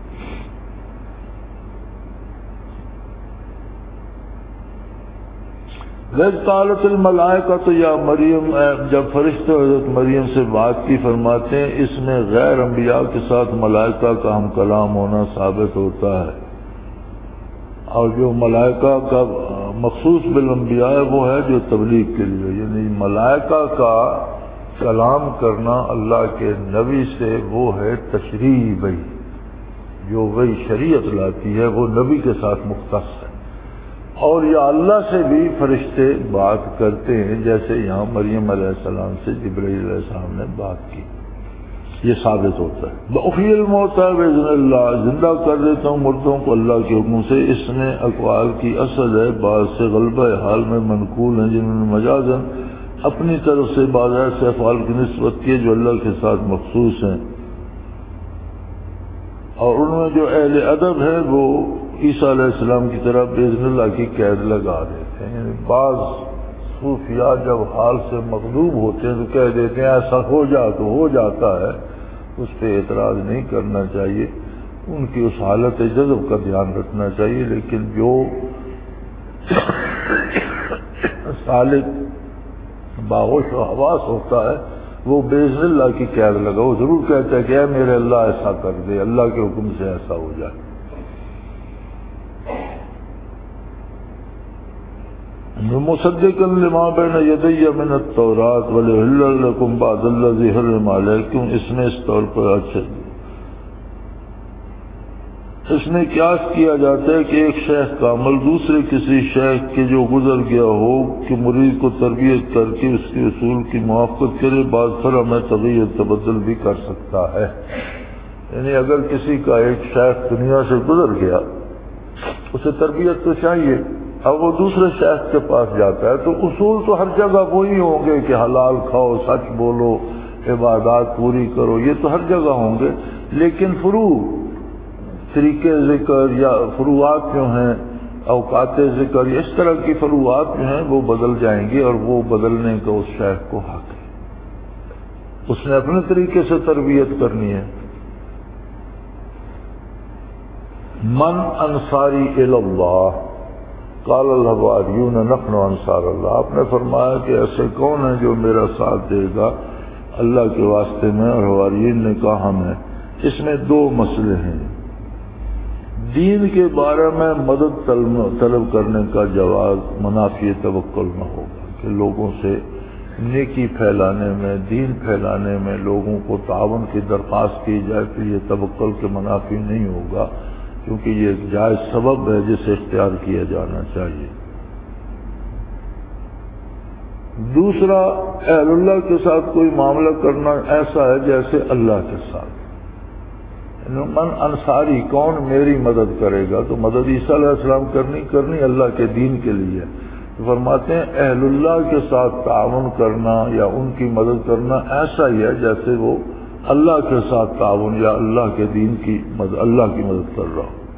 وَإِذْ قَالَتِ الْمَلَائِكَةُ يَا مریم، جب فرشتے حضرت مریم سے بات کی، فرماتے ہیں اس میں غیر انبیاء کے ساتھ ملائکہ کا ہم کلام ہونا ثابت ہوتا ہے، اور جو ملائکہ کا مخصوص بالانبیاء ہے وہ ہے جو تبلیغ کے لیے، یعنی ملائکہ کا کلام کرنا اللہ کے نبی سے وہ ہے تشریعی وحی، جو وحی شریعت لاتی ہے وہ نبی کے ساتھ مختص ہے۔ اور یا اللہ سے بھی فرشتے بات کرتے ہیں، جیسے یہاں مریم علیہ السلام سے جبرائیل علیہ السلام نے بات کی، یہ ثابت ہوتا ہے۔ بأحیی الموتیٰ بإذن اللہ، زندہ کر دیتا ہوں مردوں کو اللہ کے حکم سے۔ اس میں اقوال کی اصل ہے، بعض سے غلبہ حال میں منقول ہیں جنہوں نے مجازاً اپنی طرف سے بعض ایسے افعال کی نسبت کی جو اللہ کے ساتھ مخصوص ہیں، اور ان میں جو اہل ادب ہے وہ عیسیٰ علیہ السلام کی طرح باذن اللہ کی قید لگا دیتے ہیں۔ یعنی بعض صوفیاء جب حال سے مغلوب ہوتے ہیں تو کہہ دیتے ہیں ایسا ہو جا تو ہو جاتا ہے، اس پہ اعتراض نہیں کرنا چاہیے، ان کی اس حالت جذب کا دھیان رکھنا چاہیے، لیکن جو سالک باہوش و حواس ہوتا ہے وہ باذن اللہ کی قید لگا، وہ ضرور کہتا ہے کہ اے میرے اللہ ایسا کر دے، اللہ کے حکم سے ایسا ہو جائے۔ مصدقا لما بین یدی من التوراۃ ولأحل لکم بعض الذی حرم علیکم، اس میں اس طور پر اچھا اس میں قیاس کیا جاتا ہے کہ ایک شیخ کا عمل دوسرے کسی شیخ کے جو گزر گیا ہو کہ مرید کو تربیت کر کے اس کے اصول کی موافقت کرے، بعض فرع میں تغیر تبدل بھی کر سکتا ہے۔ یعنی اگر کسی کا ایک شیخ دنیا سے گزر گیا، اسے تربیت تو چاہیے، اب وہ دوسرے شیخ کے پاس جاتا ہے تو اصول تو ہر جگہ وہی ہوں گے کہ حلال کھاؤ، سچ بولو، عبادات پوری کرو، یہ تو ہر جگہ ہوں گے، لیکن فروع طریقے ذکر یا فروعات جو ہیں، اوقات ذکر، اس طرح کی فروعات جو ہیں وہ بدل جائیں گی، اور وہ بدلنے کا اس شیخ کو حق ہے، اس نے اپنے طریقے سے تربیت کرنی ہے۔ من انصاری الی اللہ قال الحواریون نحن انصار اللہ، آپ نے فرمایا کہ ایسے کون ہیں جو میرا ساتھ دے گا اللہ کے واسطے میں، اور حواریین نے کہا ہم ہیں۔ اس میں دو مسئلے ہیں۔ دین کے بارے میں مدد طلب کرنے کا جواز منافی توکل نہ ہوگا، کہ لوگوں سے نیکی پھیلانے میں، دین پھیلانے میں لوگوں کو تعاون کی درخواست کی جائے تو یہ توکل کے منافی نہیں ہوگا، کیونکہ یہ ایک جائز سبب ہے جسے اختیار کیا جانا چاہیے۔ دوسرا، اہل اللہ کے ساتھ کوئی معاملہ کرنا ایسا ہے جیسے اللہ کے ساتھ۔ من انصاری، کون میری مدد کرے گا؟ تو مدد عیسیٰ علیہ السلام کرنی اللہ کے دین کے لیے۔ تو فرماتے ہیں اہل اللہ کے ساتھ تعاون کرنا یا ان کی مدد کرنا ایسا ہی ہے جیسے وہ اللہ کے ساتھ تعاون یا اللہ کے دین کی اللہ کی مدد کر رہا ہو۔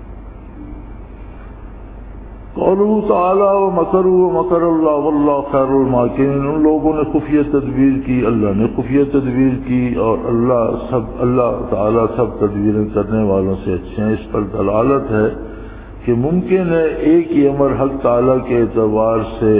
قولہ تعالیٰ ومکروا ومکر اللہ واللہ خیر الماکرین، ان لوگوں نے خفیہ تدبیر کی، اللہ نے خفیہ تدبیر کی، اور اللہ تعالیٰ سب تدبیریں کرنے والوں سے اچھے ہیں۔ اس پر دلالت ہے کہ ممکن ہے ایک ہی امر حق تعالیٰ کے اعتبار سے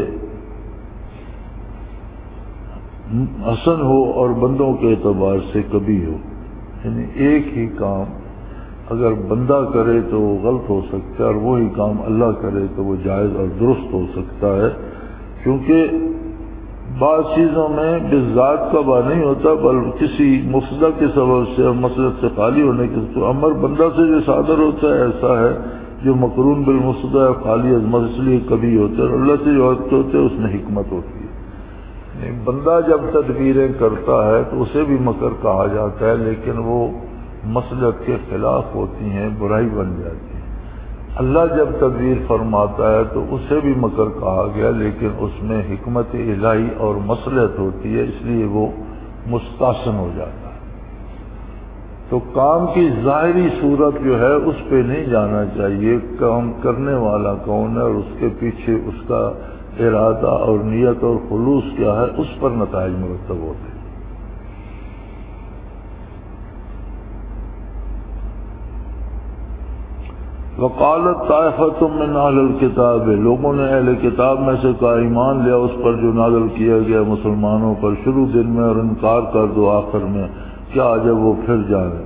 حسن ہو اور بندوں کے اعتبار سے کبھی ہو، یعنی ایک ہی کام اگر بندہ کرے تو وہ غلط ہو سکتا ہے، اور وہی کام اللہ کرے تو وہ جائز اور درست ہو سکتا ہے، کیونکہ بعض چیزوں میں بالذات کا با نہیں ہوتا، بلکہ کسی مفسدہ کے سبب سے اور مصلحت سے خالی ہونے کے تو امر بندہ سے جو صادر ہوتا ہے ایسا ہے جو مقرون بالمفسدہ خالی عظمت، اس لیے کبھی ہوتا ہے، اور اللہ سے جو حق ہوتے ہیں اس میں حکمت ہوتی ہے۔ بندہ جب تدبیریں کرتا ہے تو اسے بھی مکر کہا جاتا ہے، لیکن وہ مصلحت کے خلاف ہوتی ہیں، برائی بن جاتی ہے۔ اللہ جب تدبیر فرماتا ہے تو اسے بھی مکر کہا گیا، لیکن اس میں حکمت الہی اور مصلحت ہوتی ہے، اس لیے وہ مستحسن ہو جاتا ہے۔ تو کام کی ظاہری صورت جو ہے اس پہ نہیں جانا چاہیے، کام کرنے والا کون ہے اور اس کے پیچھے اس کا ارادہ اور نیت اور خلوص کیا ہے، اس پر نتائج مرتب ہوتے ہیں۔ وقالت طائفۃ من اہل الکتاب، لوگوں نے اہل کتاب میں سے کہا ایمان لیا اس پر جو نازل کیا گیا مسلمانوں پر شروع دن میں، اور انکار کر دو آخر میں، کیا جب وہ پھر جائیں۔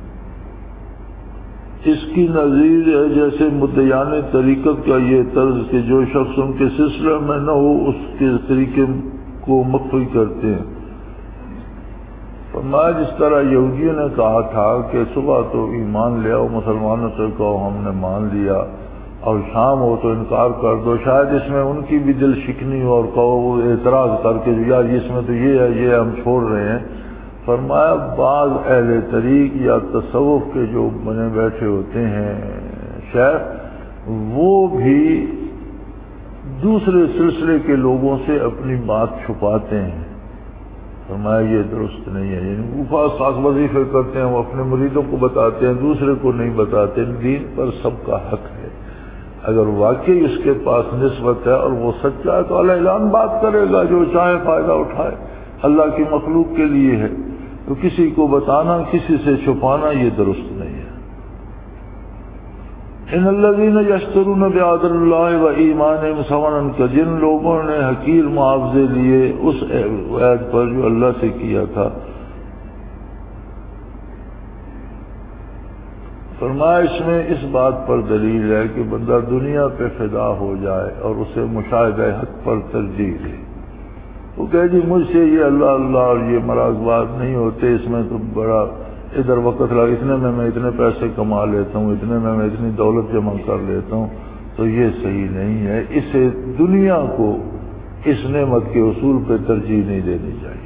اس کی نظیر ہے جیسے مدعیان طریقت کا یہ طرز کہ جو شخص ان کے سلسلے میں نہ ہو اس کے طریقے کو مخفی کرتے ہیں۔ فرمایا جس طرح یہودیوں نے کہا تھا کہ صبح تو ایمان لے آؤ، مسلمانوں سے کہو ہم نے مان لیا، اور شام ہو تو انکار کر دو، شاید اس میں ان کی بھی دل شکنی ہو اور کہو وہ اعتراض کر کے یار اس میں تو یہ ہے یہ ہم چھوڑ رہے ہیں۔ فرمایا بعض اہل طریق یا تصوف کے جو بنے بیٹھے ہوتے ہیں شیخ، وہ بھی دوسرے سلسلے کے لوگوں سے اپنی بات چھپاتے ہیں۔ فرمایا یہ درست نہیں ہے، یعنی خاص وظیفے کرتے ہیں، وہ اپنے مریدوں کو بتاتے ہیں، دوسرے کو نہیں بتاتے۔ دین پر سب کا حق ہے، اگر واقعی اس کے پاس نسبت ہے اور وہ سچا ہے تو اللہ اعلان بات کرے گا، جو چاہے فائدہ اٹھائے، اللہ کی مخلوق کے لیے ہے۔ تو کسی کو بتانا، کسی سے چھپانا یہ درست نہیں ہے۔ ان الذین یشترون بعہد اللہ و ایمانہم ثمنا، کا جن لوگوں نے حقیر معاوضے لیے اس عہد پر جو اللہ سے کیا تھا. فرمایا اس میں اس بات پر دلیل ہے کہ بندہ دنیا پہ فدا ہو جائے اور اسے مشاہدہ حق پر ترجیح دے. وہ کہے جی مجھ سے یہ اللہ اللہ اور یہ مراقبات نہیں ہوتے، اس میں تو بڑا ادھر وقت لگا، اتنے میں اتنے پیسے کما لیتا ہوں، اتنے میں اتنی دولت جمع کر لیتا ہوں، تو یہ صحیح نہیں ہے. اسے دنیا کو اس نعمت کے اصول پہ ترجیح نہیں دینی چاہیے.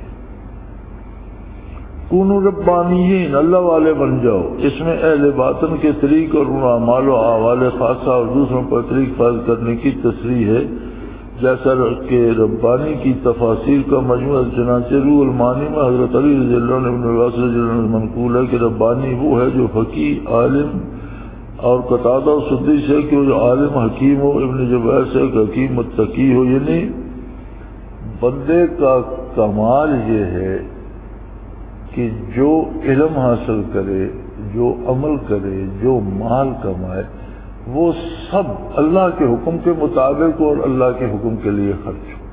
کونوا ربانیین، اللہ والے بن جاؤ. اس میں اہل باطن کے طریق اور ان اعمال و احوال خاصہ اور دوسروں پر طریق فرض کرنے کی تصریح ہے، جیسا کہ ربانی کی تفاسیر کا مجموعہ. چنانچہ روح المعانی میں حضرت علی رضی اللہ عنہ ابن عباس رضی اللہ عنہ منقول ہے کہ ربانی وہ ہے جو فقیہ عالم، اور قتادہ و سدی سے کہ وہ جو عالم حکیم ہو، ابن جبیر سے کہ حکیم متقی ہو. یعنی بندے کا کمال یہ ہے کہ جو علم حاصل کرے، جو عمل کرے، جو مال کمائے، وہ سب اللہ کے حکم کے مطابق اور اللہ کے حکم کے لیے خرچ ہو،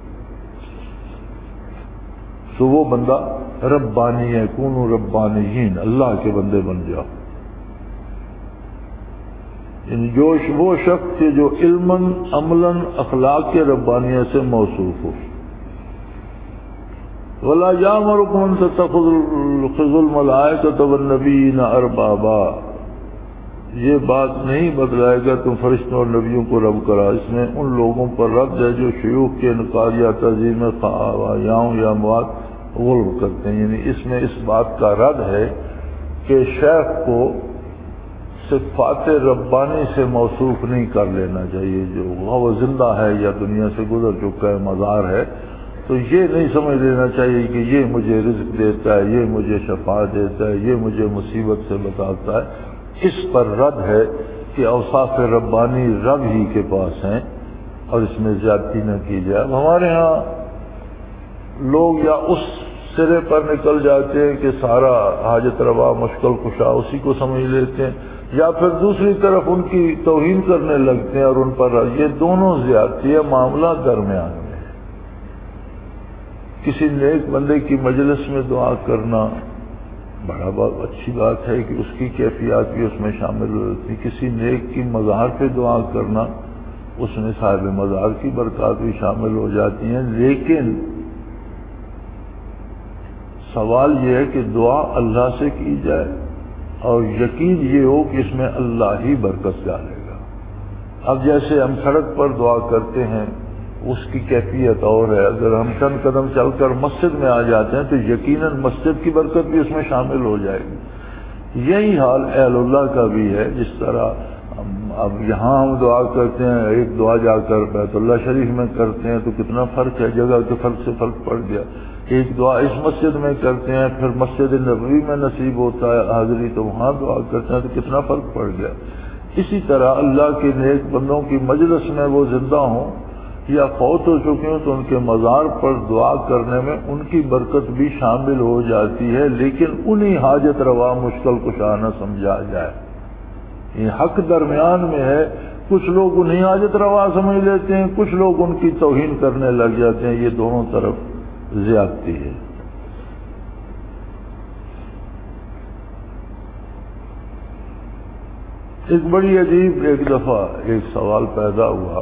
تو وہ بندہ ربانی ہے. کونوا ربانیین، اللہ کے بندے بن جاؤ. یعنی وہ شخص کے جو علماً عملاً اخلاق کے ربانیت سے موصوف ہو. وَلَا يَأْمُرُكُمْ أَن تَتَّخِذُوا الْمَلَائِكَةَ وَالنَّبِيِّينَ أَرْبَابًا، یہ بات نہیں بدلائے گا تم فرشتوں اور نبیوں کو رب کرا. اس میں ان لوگوں پر رد ہے جو شیوخ کے انکار یا تعظیم خواہاں یا اموات غلب کرتے ہیں. یعنی اس میں اس بات کا رد ہے کہ شیخ کو صفات ربانی سے موصوف نہیں کر لینا چاہیے، جو وہ زندہ ہے یا دنیا سے گزر چکا ہے، مزار ہے، تو یہ نہیں سمجھ لینا چاہیے کہ یہ مجھے رزق دیتا ہے، یہ مجھے شفا دیتا ہے، یہ مجھے مصیبت سے بچاتا ہے. اس پر رد ہے کہ اوصاف ربانی رب ہی کے پاس ہیں اور اس میں زیادتی نہ کی جائے. ہمارے ہاں لوگ یا اس سرے پر نکل جاتے ہیں کہ سارا حاجت روا مشکل کشا اسی کو سمجھ لیتے ہیں، یا پھر دوسری طرف ان کی توہین کرنے لگتے ہیں اور ان پر یہ دونوں زیادتی ہے. معاملہ درمیان میں ہے. کسی نیک بندے کی مجلس میں دعا کرنا بڑا بہت اچھی بات ہے کہ اس کی کیفیات بھی اس میں شامل ہو جاتی ہے. کسی نیک کی مزار پہ دعا کرنا اس میں صاحب مزار کی برکات بھی شامل ہو جاتی ہیں. لیکن سوال یہ ہے کہ دعا اللہ سے کی جائے اور یقین یہ ہو کہ اس میں اللہ ہی برکت ڈالے گا. اب جیسے ہم سڑک پر دعا کرتے ہیں اس کی کیفیت اور ہے، اگر ہم چند قدم چل کر مسجد میں آ جاتے ہیں تو یقیناً مسجد کی برکت بھی اس میں شامل ہو جائے گی. یہی حال اہل اللہ کا بھی ہے. جس طرح اب یہاں ہم دعا کرتے ہیں، ایک دعا جا کر بیت اللہ شریف میں کرتے ہیں تو کتنا فرق ہے، جگہ کے فرق سے فرق پڑ گیا. ایک دعا اس مسجد میں کرتے ہیں، پھر مسجد نبوی میں نصیب ہوتا ہے حاضری تو وہاں دعا کرتے ہیں تو کتنا فرق پڑ گیا. اسی طرح اللہ کے نیک بندوں کی مجلس میں وہ زندہ ہوں یا فوت ہو چکے ہوں تو ان کے مزار پر دعا کرنے میں ان کی برکت بھی شامل ہو جاتی ہے. لیکن انہی حاجت روا مشکل کشا نہ سمجھا جائے. یہ حق درمیان میں ہے. کچھ لوگ انہیں حاجت روا سمجھ لیتے ہیں، کچھ لوگ ان کی توہین کرنے لگ جاتے ہیں. یہ دونوں طرف زیادتی ہے. ایک بڑی عجیب ایک دفعہ ایک سوال پیدا ہوا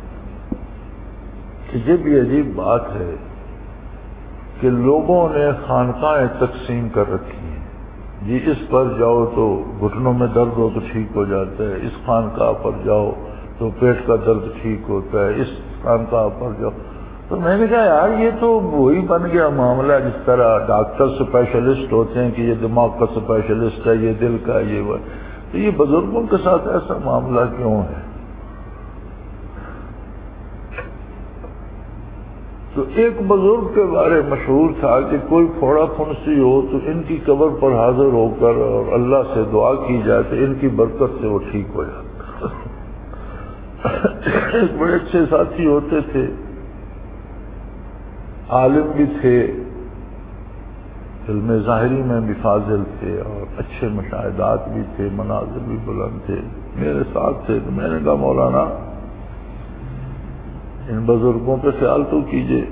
کہ یہ بھی عجیب بات ہے کہ لوگوں نے خانقاہیں تقسیم کر رکھی ہیں. جی اس پر جاؤ تو گھٹنوں میں درد ہو تو ٹھیک ہو جاتا ہے، اس خانقاہ پر جاؤ تو پیٹ کا درد ٹھیک ہوتا ہے، اس خانقاہ پر جاؤ. تو میں نے کہا یار یہ تو وہی بن گیا معاملہ جس طرح ڈاکٹر اسپیشلسٹ ہوتے ہیں کہ یہ دماغ کا اسپیشلسٹ ہے، یہ دل کا، یہ وہ. تو یہ بزرگوں کے ساتھ ایسا معاملہ کیوں ہے؟ تو ایک بزرگ کے بارے مشہور تھا کہ کوئی پھوڑا پھنسی ہو تو ان کی قبر پر حاضر ہو کر اور اللہ سے دعا کی جائے تو ان کی برکت سے وہ ٹھیک ہو جاتا. ایک بڑے اچھے ساتھی ہوتے تھے، عالم بھی تھے، علم ظاہری میں بھی فاضل تھے اور اچھے مشاہدات بھی تھے، مناظر بھی بلند تھے، میرے ساتھ تھے۔ تو میں نے کہا مولانا ان بزرگوں پہ خیال تو کیجئے۔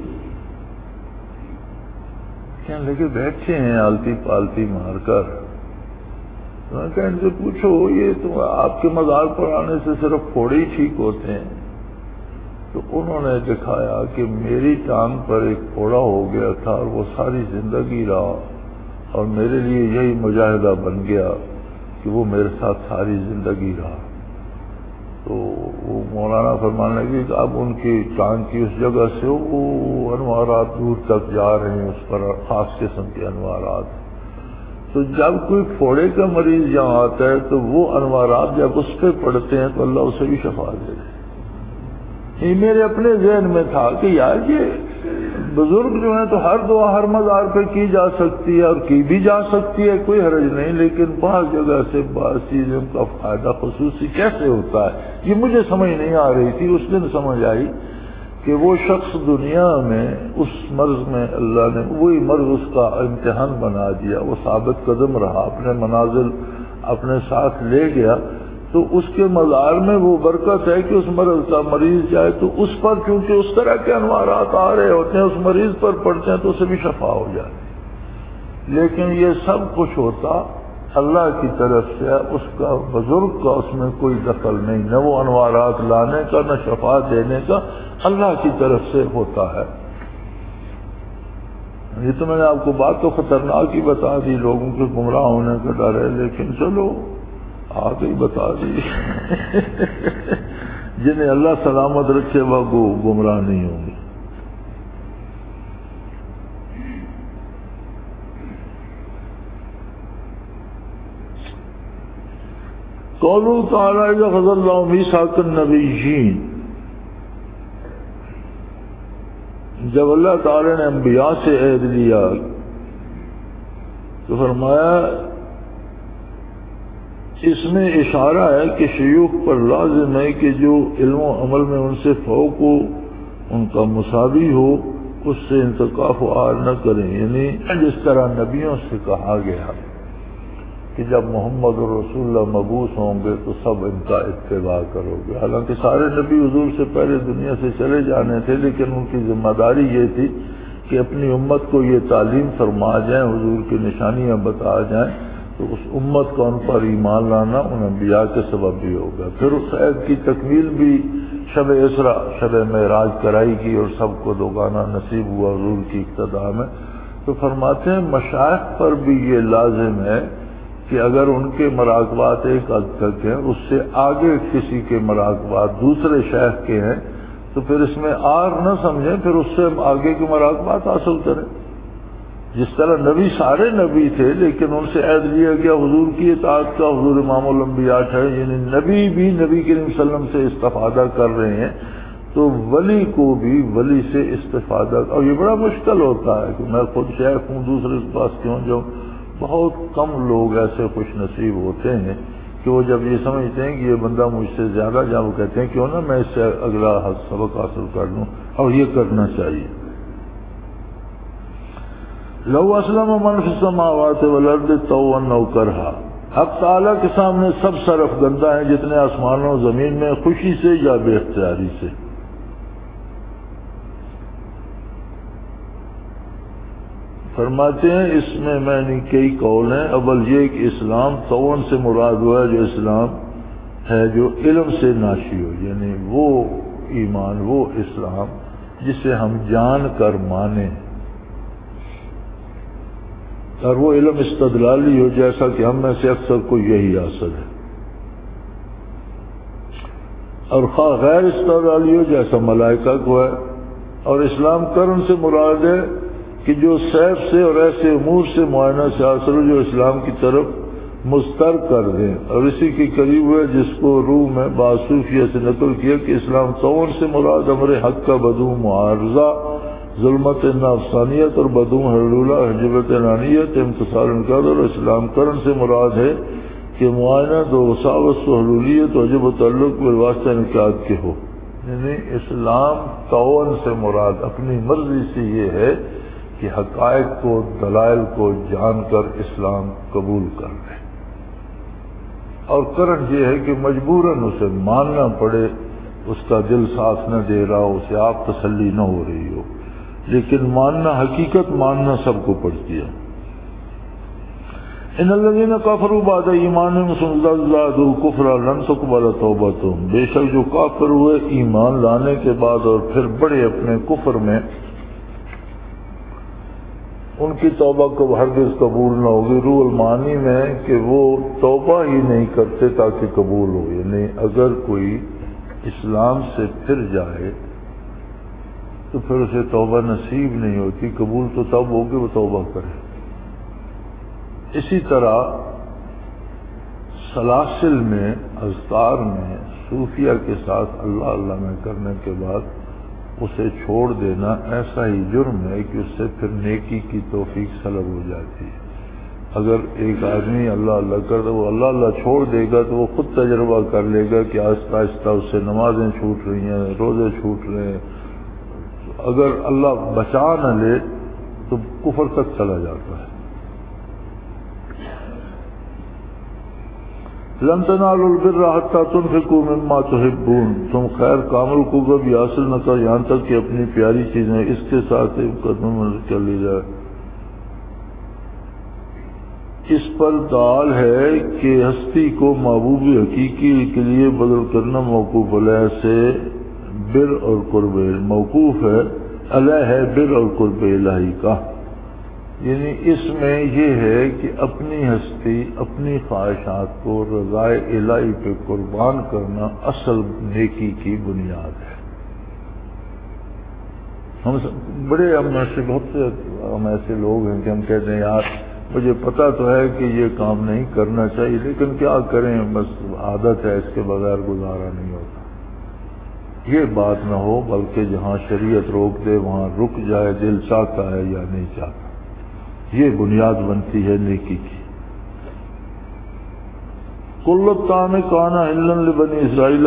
کہنے لگے بیٹھے ہیں آلتی پالتی مار کر۔ میں کہا ان سے پوچھو یہ تو آپ کے مزار پر آنے سے صرف پھوڑے ہی ٹھیک ہوتے ہیں؟ تو انہوں نے دکھایا کہ میری ٹانگ پر ایک پھوڑا ہو گیا تھا اور وہ ساری زندگی رہا، اور میرے لیے یہی مجاہدہ بن گیا کہ وہ میرے ساتھ ساری زندگی رہا۔ تو وہ مولانا فرمانے لگے کہ اب ان کی ٹانگ کی اس جگہ سے وہ انوارات دور تک جا رہے ہیں، اس پر خاص قسم کے انوارات۔ تو جب کوئی پھوڑے کا مریض یہاں آتا ہے تو وہ انوارات جب اس پہ پڑتے ہیں تو اللہ اسے بھی شفا دے دے۔ یہ میرے اپنے ذہن میں تھا کہ یار یہ بزرگ جو ہیں تو ہر دعا ہر مزار پہ کی جا سکتی ہے اور کی بھی جا سکتی ہے، کوئی حرج نہیں، لیکن بعض جگہ سے بعض چیزوں کا فائدہ خصوصی کیسے ہوتا ہے یہ مجھے سمجھ نہیں آ رہی تھی۔ اس دن سمجھ آئی کہ وہ شخص دنیا میں اس مرض میں اللہ نے وہی مرض اس کا امتحان بنا دیا، وہ ثابت قدم رہا، اپنے منازل اپنے ساتھ لے گیا، تو اس کے مزار میں وہ برکت ہے کہ اس مرض کا مریض جائے تو اس پر چونکہ اس طرح کے انوارات آ رہے ہوتے ہیں اس مریض پر پڑتے ہیں تو اسے بھی شفا ہو جائے۔ لیکن یہ سب کچھ ہوتا اللہ کی طرف سے، اس کا بزرگ کا اس میں کوئی دخل نہیں، نہ وہ انوارات لانے کا نہ شفا دینے کا، اللہ کی طرف سے ہوتا ہے۔ یہ تو میں نے آپ کو بات تو خطرناک ہی بتا دی، لوگوں کے گمراہ ہونے کا ڈر ہے، لیکن چلو آگے ہی بتا دی۔ جنہیں اللہ سلامت رکھے وہ گمراہ نہیں ہوں گے۔ قوله تعالی اذا اخذ الله ميثاق النبيين، جب اللہ تعالی نے انبیاء سے عہد لیا تو فرمایا اس میں اشارہ ہے کہ شیوخ پر لازم ہے کہ جو علم و عمل میں ان سے فوق ہو، ان کا مساوی ہو، اس سے انتقاف و عار نہ کریں، یعنی جس طرح نبیوں سے کہا گیا کہ جب محمد رسول اللہ مبعوث ہوں گے تو سب ان کا اتباع کرو گے۔ حالانکہ سارے نبی حضور سے پہلے دنیا سے چلے جانے تھے، لیکن ان کی ذمہ داری یہ تھی کہ اپنی امت کو یہ تعلیم فرما جائیں، حضور کی نشانیاں بتا جائیں، تو اس امت کا ان پر ایمان لانا ان انبیاء کے سبب بھی ہوگا۔ پھر اس عہد کی تکمیل بھی شب اسرا، شب معراج کرائی گئی اور سب کو دوگانہ نصیب ہوا حضور کی اقتداء میں۔ تو فرماتے ہیں مشائخ پر بھی یہ لازم ہے کہ اگر ان کے مراقبات ایک حد تک ہیں، اس سے آگے کسی کے مراقبات دوسرے شیخ کے ہیں تو پھر اس میں آر نہ سمجھیں، پھر اس سے آگے کے مراقبات حاصل کریں۔ جس طرح نبی سارے نبی تھے لیکن ان سے عہد لیا گیا حضور کی اطاعت کا، حضور امام الانبیاء ہے، یعنی نبی بھی نبی کریم صلی اللہ علیہ وسلم سے استفادہ کر رہے ہیں، تو ولی کو بھی ولی سے استفادہ، اور یہ بڑا مشکل ہوتا ہے کہ میں خود شیخ ہوں دوسرے کے پاس کیوں جاؤں۔ بہت کم لوگ ایسے خوش نصیب ہوتے ہیں کہ وہ جب یہ سمجھتے ہیں کہ یہ بندہ مجھ سے زیادہ جا، وہ کہتے ہیں کیوں نہ میں اس سے اگلا سبق حاصل کر لوں، اور یہ کرنا چاہیے۔ لو اسلم من فی السماوات والارض طوعا او کرہا، حق تعالیٰ کے سامنے سب صرف گندہ ہیں جتنے آسمانوں زمین میں، خوشی سے یا بے اختیاری سے۔ فرماتے ہیں اس میں نے کئی قول ہیں۔ اول یہ کہ اسلام طوعا سے مراد ہوا ہے جو اسلام ہے جو علم سے ناشی ہو، یعنی وہ ایمان، وہ اسلام جسے ہم جان کر مانیں، اور وہ علم استدلالی ہو جیسا کہ ہم میں سے اکثر کو یہی حاصل ہے، اور غیر استدلالی ہو جیسا ملائکہ کو ہے۔ اور اسلام کرن سے مراد ہے کہ جو سیف سے اور ایسے امور سے معائنہ سے حاصل ہو جو اسلام کی طرف مستر کر دیں، اور اسی کے قریب ہے جس کو روح میں باصوفیہ سے نقل کیا کہ اسلام طوعا سے مراد امر حق کا بدو معارضہ، ظلمت نفسانیت اور بدو حلولہ حجبت انانیت امتصال انقاد، اور اسلام کرن سے مراد ہے کہ معائنہ دو وساوت و حلولیت و حجب و تعلق بالواسطہ انقاد کے ہو، یعنی اسلام طوعا سے مراد اپنی مرضی سے یہ ہے کہ حقائق کو، دلائل کو جان کر اسلام قبول کر لے، اور کرن یہ ہے کہ مجبوراً اسے ماننا پڑے، اس کا دل ساتھ نہ دے رہا ہو، اسے آپ تسلی نہ ہو رہی ہو، لیکن ماننا، حقیقت ماننا سب کو پڑتی ہے۔ ان الذین کفروا بعد ایمانہم ثم ازدادوا کفرا لن تقبل توبتہم، بے شک جو کافر ہوئے ایمان لانے کے بعد اور پھر بڑے اپنے کفر میں، ان کی توبہ کو ہرگز قبول نہ ہوگی۔ روح المعانی میں کہ وہ توبہ ہی نہیں کرتے تاکہ قبول ہو، یعنی اگر کوئی اسلام سے پھر جائے تو پھر اسے توبہ نصیب نہیں ہوتی، قبول تو تب ہوگی وہ توبہ کرے۔ اسی طرح سلاسل میں، اذکار میں، صوفیہ کے ساتھ اللہ اللہ میں کرنے کے بعد اسے چھوڑ دینا ایسا ہی جرم ہے کہ اس سے پھر نیکی کی توفیق سلب ہو جاتی ہے۔ اگر ایک آدمی اللہ اللہ کرتا، وہ اللہ اللہ چھوڑ دے گا تو وہ خود تجربہ کر لے گا کہ آہستہ آہستہ اس سے نمازیں چھوٹ رہی ہیں، روزے چھوٹ رہے ہیں، اگر اللہ بچا نہ لے تو کفر تک چلا جاتا ہے۔ لن تنالوا البر حتى تنفقوا مما تحبون، تم خیر کامل کو کبھی حاصل نہ کر یہاں تک کہ اپنی پیاری چیزیں اس کے ساتھ قدم کر لی جائے۔ اس پر دال ہے کہ ہستی کو محبوب حقیقی کے لیے بدل کرنا موقوف علیہ سے بر اور قرب، موقوف ہے علیہ ہے بر اور قرب الہی کا، یعنی اس میں یہ ہے کہ اپنی ہستی، اپنی خواہشات کو رضائے الہی پہ قربان کرنا اصل نیکی کی بنیاد ہے۔ ہم ایسے بہت سے ہم ایسے لوگ ہیں کہ ہم کہتے ہیں یار مجھے پتا تو ہے کہ یہ کام نہیں کرنا چاہیے لیکن کیا کریں، بس عادت ہے، اس کے بغیر گزارا نہیں ہوتا۔ یہ بات نہ ہو، بلکہ جہاں شریعت روک دے وہاں رک جائے، دل چاہتا ہے یا نہیں چاہتا، یہ بنیاد بنتی ہے نیکی کی۔ کل الطعام کان حلا لبنی اسرائیل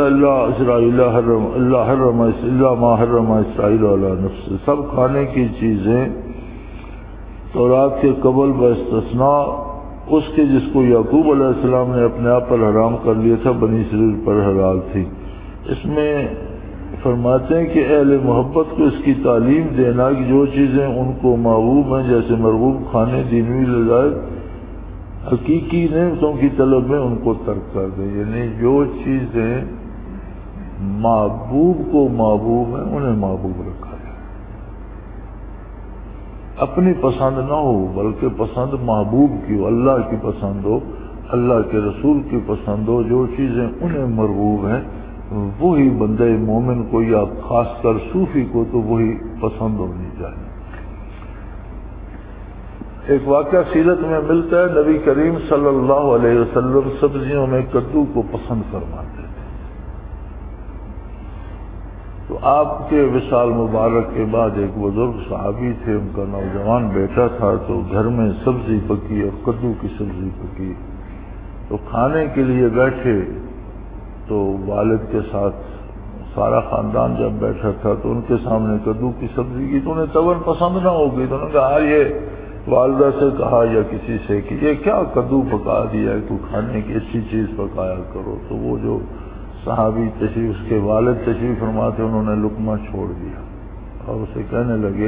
الا ما حرم اسرائیل علی نفسہ، سب کھانے کی چیزیں تورات کے قبل باستثناء اس کے جس کو یعقوب علیہ السلام نے اپنے آپ پر حرام کر لیا تھا، بنی اسرائیل پر حلال تھی۔ اس میں فرماتے ہیں کہ اہل محبت کو اس کی تعلیم دینا کہ جو چیزیں ان کو محبوب ہیں، جیسے مرغوب کھانے، دینوی لذائذ، حقیقی نعمتوں کی طلب میں ان کو ترک کر دیں، یعنی جو چیزیں محبوب کو محبوب ہیں انہیں محبوب رکھا جائے، اپنی پسند نہ ہو بلکہ پسند محبوب کی ہو، اللہ کی پسند ہو، اللہ کے رسول کی پسند ہو، جو چیزیں انہیں مرغوب ہیں وہی بندے مومن کو یا خاص کر صوفی کو تو وہی پسند ہونی چاہیے۔ ایک واقعہ سیرت میں ملتا ہے، نبی کریم صلی اللہ علیہ وسلم سبزیوں میں کدو کو پسند فرماتے تھے، تو آپ کے وصال مبارک کے بعد ایک بزرگ صحابی تھے، ان کا نوجوان بیٹا تھا، تو گھر میں سبزی پکی اور کدو کی سبزی پکی، تو کھانے کے لیے بیٹھے تو والد کے ساتھ سارا خاندان جب بیٹھا تھا تو ان کے سامنے کدو کی سبزی کی، تو انہیں طبعاً پسند نہ ہوگی، تو انہوں نے کہا یہ والدہ سے کہا یا کسی سے کہ یہ کیا کدو پکا دیا ہے، کوئی کھانے کی اچھی چیز پکایا کرو۔ تو وہ جو صحابی تشریف، اس کے والد تشریف فرما تھے، انہوں نے لقمہ چھوڑ دیا اور اسے کہنے لگے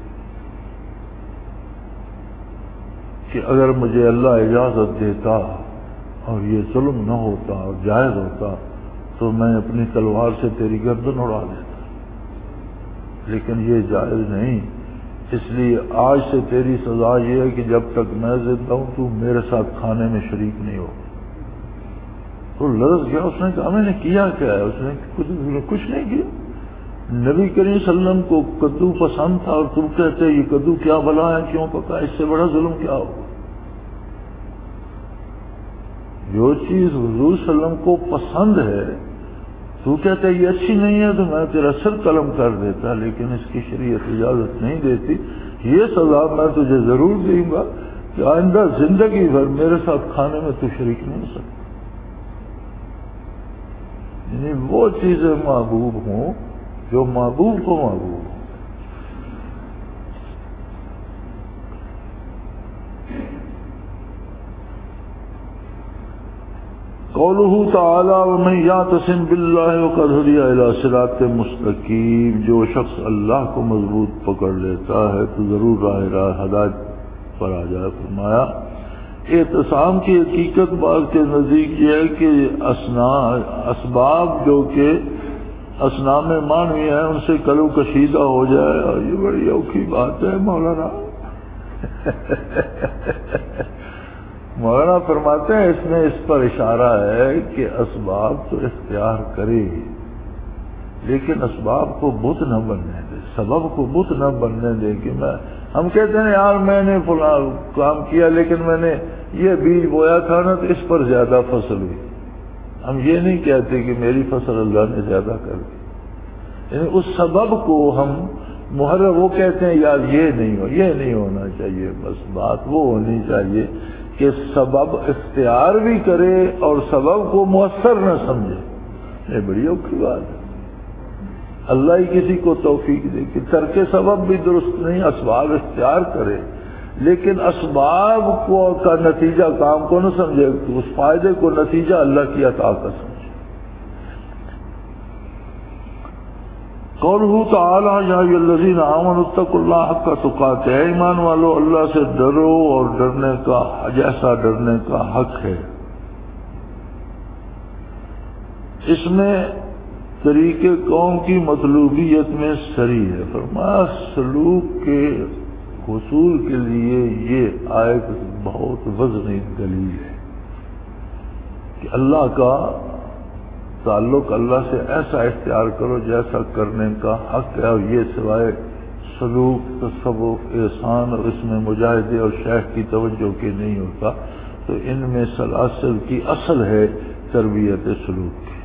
کہ اگر مجھے اللہ اجازت دیتا اور یہ ظلم نہ ہوتا اور جائز ہوتا تو میں اپنی تلوار سے تیری گردن اڑا دیتا، لیکن یہ جائز نہیں، اس لیے آج سے تیری سزا یہ ہے کہ جب تک میں زندہ ہوں تو میرے ساتھ کھانے میں شریک نہیں ہو۔ تو لرز گیا، اس نے کہا میں نے کیا کیا ہے؟ اس نے کچھ نہیں کیا، نبی کریم صلی اللہ علیہ وسلم کو کدو پسند تھا اور تم کہتے یہ کدو کیا بلا ہے، کیوں پکا، اس سے بڑا ظلم کیا ہو؟ جو چیز حضور صلی اللہ علیہ وسلم کو پسند ہے تو کہتا ہے یہ اچھی نہیں ہے تو میں تیرا سر قلم کر دیتا، لیکن اس کی شریعت اجازت نہیں دیتی، یہ سزا میں تجھے ضرور دوں گا کہ آئندہ زندگی بھر میرے ساتھ کھانے میں تو شریک نہیں ہو سکتا۔ یعنی وہ چیزیں محبوب ہوں جو محبوب کو محبوب ہوں۔ قولہ تعالی ومن یعتصم باللہ فقد ہدی الی صراط مستقیم، جو شخص اللہ کو مضبوط پکڑ لیتا ہے تو ضرور راہ ہدایت پر آ جائے۔ فرمایا اعتصام کی حقیقت بعض کے نزدیک یہ ہے کہ اسباب جو کہ اصنام معنوی ہیں ان سے کلو کشیدہ ہو جائے، اور یہ بڑی اوکھی بات ہے مولانا۔ مولانا فرماتے ہیں اس میں اس پر اشارہ ہے کہ اسباب تو اختیار کرے لیکن اسباب کو بت نہ بننے دے، سبب کو بت نہ بننے دے۔ کہ ہم کہتے ہیں یار میں نے فلاں کام کیا لیکن میں نے یہ بیج بویا تھا نا تو اس پر زیادہ فصل ہوئی۔ ہم یہ نہیں کہتے کہ میری فصل اللہ نے زیادہ کر دی، یعنی اس سبب کو ہم محرم وہ کہتے ہیں یار یہ نہیں ہونا چاہیے۔ بس بات وہ ہونی چاہیے کہ سبب اختیار بھی کرے اور سبب کو مؤثر نہ سمجھے۔ یہ بڑی اوکھی بات ہے، اللہ ہی کسی کو توفیق دے کہ ترک سبب بھی درست نہیں، اسباب اختیار کرے لیکن اسباب کو کا نتیجہ کام کو نہ سمجھے، اس فائدے کو نتیجہ اللہ کی عطا کا سمجھے۔ قولہ تعالی یا ایھا الذین آمنوا اتقوا اللہ حق تقاتہ، اے ایمان والو اللہ سے ڈرو اور ڈرنے کا جیسا ڈرنے کا حق ہے۔ اس میں طریقے قوم کی مطلوبیت میں سری ہے۔ فرمایا سلوک کے حصول کے لیے یہ آیت بہت وزنی دلیل ہے کہ اللہ کا تعلق اللہ سے ایسا اختیار کرو جیسا کرنے کا حق ہے، اور یہ سوائے سلوک، تصوف، احسان اور اس میں مجاہدے اور شیخ کی توجہ کے نہیں ہوتا۔ تو ان میں سلاسل کی اصل ہے تربیت سلوک کی۔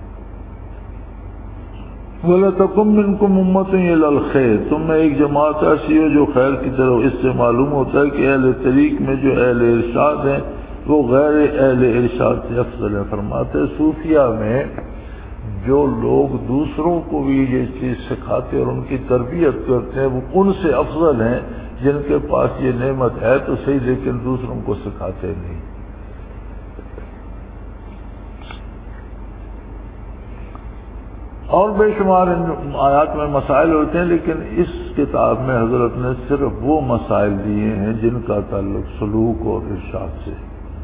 وَلَتَكُن مِّنكُمْ أُمَّةٌ إِلَى الْخَيْرِ، تم میں ایک جماعت ایسی ہو جو خیر کی طرف۔ اس سے معلوم ہوتا ہے کہ اہل طریق میں جو اہل ارشاد ہیں وہ غیر اہل ارشاد سے افضل ہے۔ فرماتے صوفیہ میں جو لوگ دوسروں کو بھی یہ چیز سکھاتے اور ان کی تربیت کرتے ہیں وہ ان سے افضل ہیں جن کے پاس یہ نعمت ہے تو صحیح لیکن دوسروں کو سکھاتے نہیں۔ اور بے شمار آیات میں مسائل ہوتے ہیں لیکن اس کتاب میں حضرت نے صرف وہ مسائل دیے ہیں جن کا تعلق سلوک اور ارشاد سے۔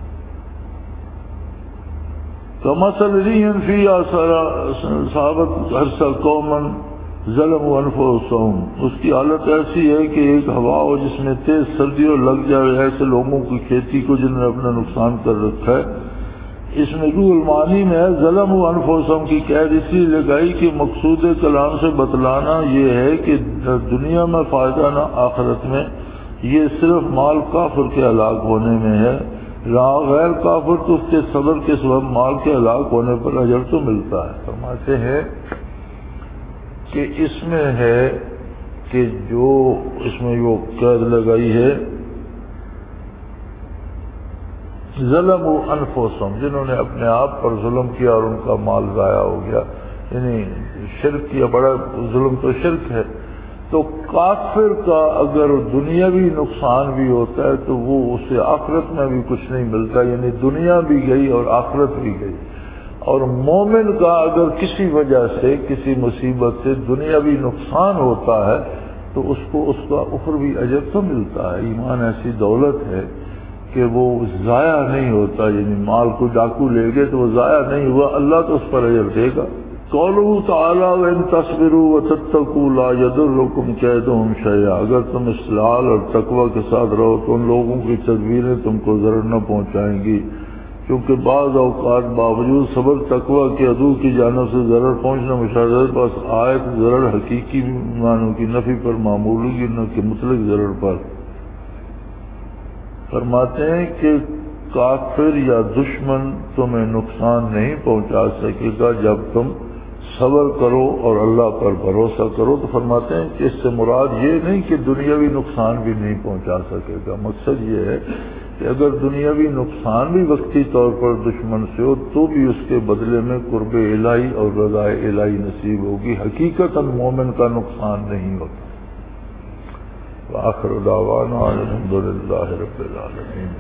کمثل ریح فیہا صابت حرث قوما ظلموا انفسہم، اس کی حالت ایسی ہے کہ ایک ہوا ہو جس میں تیز سردی اور لگ جائے ایسے لوگوں کی کھیتی کو جنہوں نے اپنا نقصان کر رکھا ہے۔ اس میں روح المعانی میں ظلموا انفسہم کی قید اس لیے لگائی کہ مقصود کلام سے بتلانا یہ ہے کہ دنیا میں فائدہ نہ آخرت میں، یہ صرف مال کافر کے ہلاک ہونے میں ہے، غیر کافر تو اس کے صبر کے سبب مال کے ہلاک ہونے پر اجر تو ملتا ہے۔ فرماتے ہیں کہ اس میں ہے کہ جو اس میں وہ قید لگائی ہے ظلموا انفسہم، جنہوں نے اپنے آپ پر ظلم کیا اور ان کا مال ضائع ہو گیا، یعنی شرک کیا، بڑا ظلم تو شرک ہے۔ تو کافر کا اگر دنیاوی نقصان بھی ہوتا ہے تو وہ اسے آخرت میں بھی کچھ نہیں ملتا، یعنی دنیا بھی گئی اور آخرت بھی گئی۔ اور مومن کا اگر کسی وجہ سے کسی مصیبت سے دنیاوی نقصان ہوتا ہے تو اس کو اس کا اخروی اجر تو ملتا ہے۔ ایمان ایسی دولت ہے کہ وہ ضائع نہیں ہوتا، یعنی مال کو ڈاکو لے گئے تو وہ ضائع نہیں ہوا، اللہ تو اس پر اجر دے گا۔ قولہ تعالی وَإِن تَصْبِرُوا وَتَتَّقُوا لَا يَضُرُّكُمْ كَيْدُهُمْ شَيْئًا، اگر تم استدلال اور تقوی کے ساتھ رہو تو ان لوگوں کی تدبیریں تم کو ضرر نہ پہنچائیں گی، کیونکہ بعض اوقات باوجود صبر تقوی کے عدو کی جانب سے ضرر پہنچنا مشاہدت بس آیت ضرر حقیقی معنوں کی نفی پر معمول ہوگی نہ کہ مطلق ضرر پر۔ فرماتے ہیں کہ کافر یا دشمن تمہیں نقصان نہیں پہنچا سکے گا جب تم صبر کرو اور اللہ پر بھروسہ کرو۔ تو فرماتے ہیں کہ اس سے مراد یہ نہیں کہ دنیاوی نقصان بھی نہیں پہنچا سکے گا، مقصد یہ ہے کہ اگر دنیاوی نقصان بھی وقتی طور پر دشمن سے ہو تو بھی اس کے بدلے میں قرب الہی اور رضا الہی نصیب ہوگی، حقیقتاً مومن کا نقصان نہیں ہوتا۔ وآخر دعوانا الحمد للہ رب العالمین۔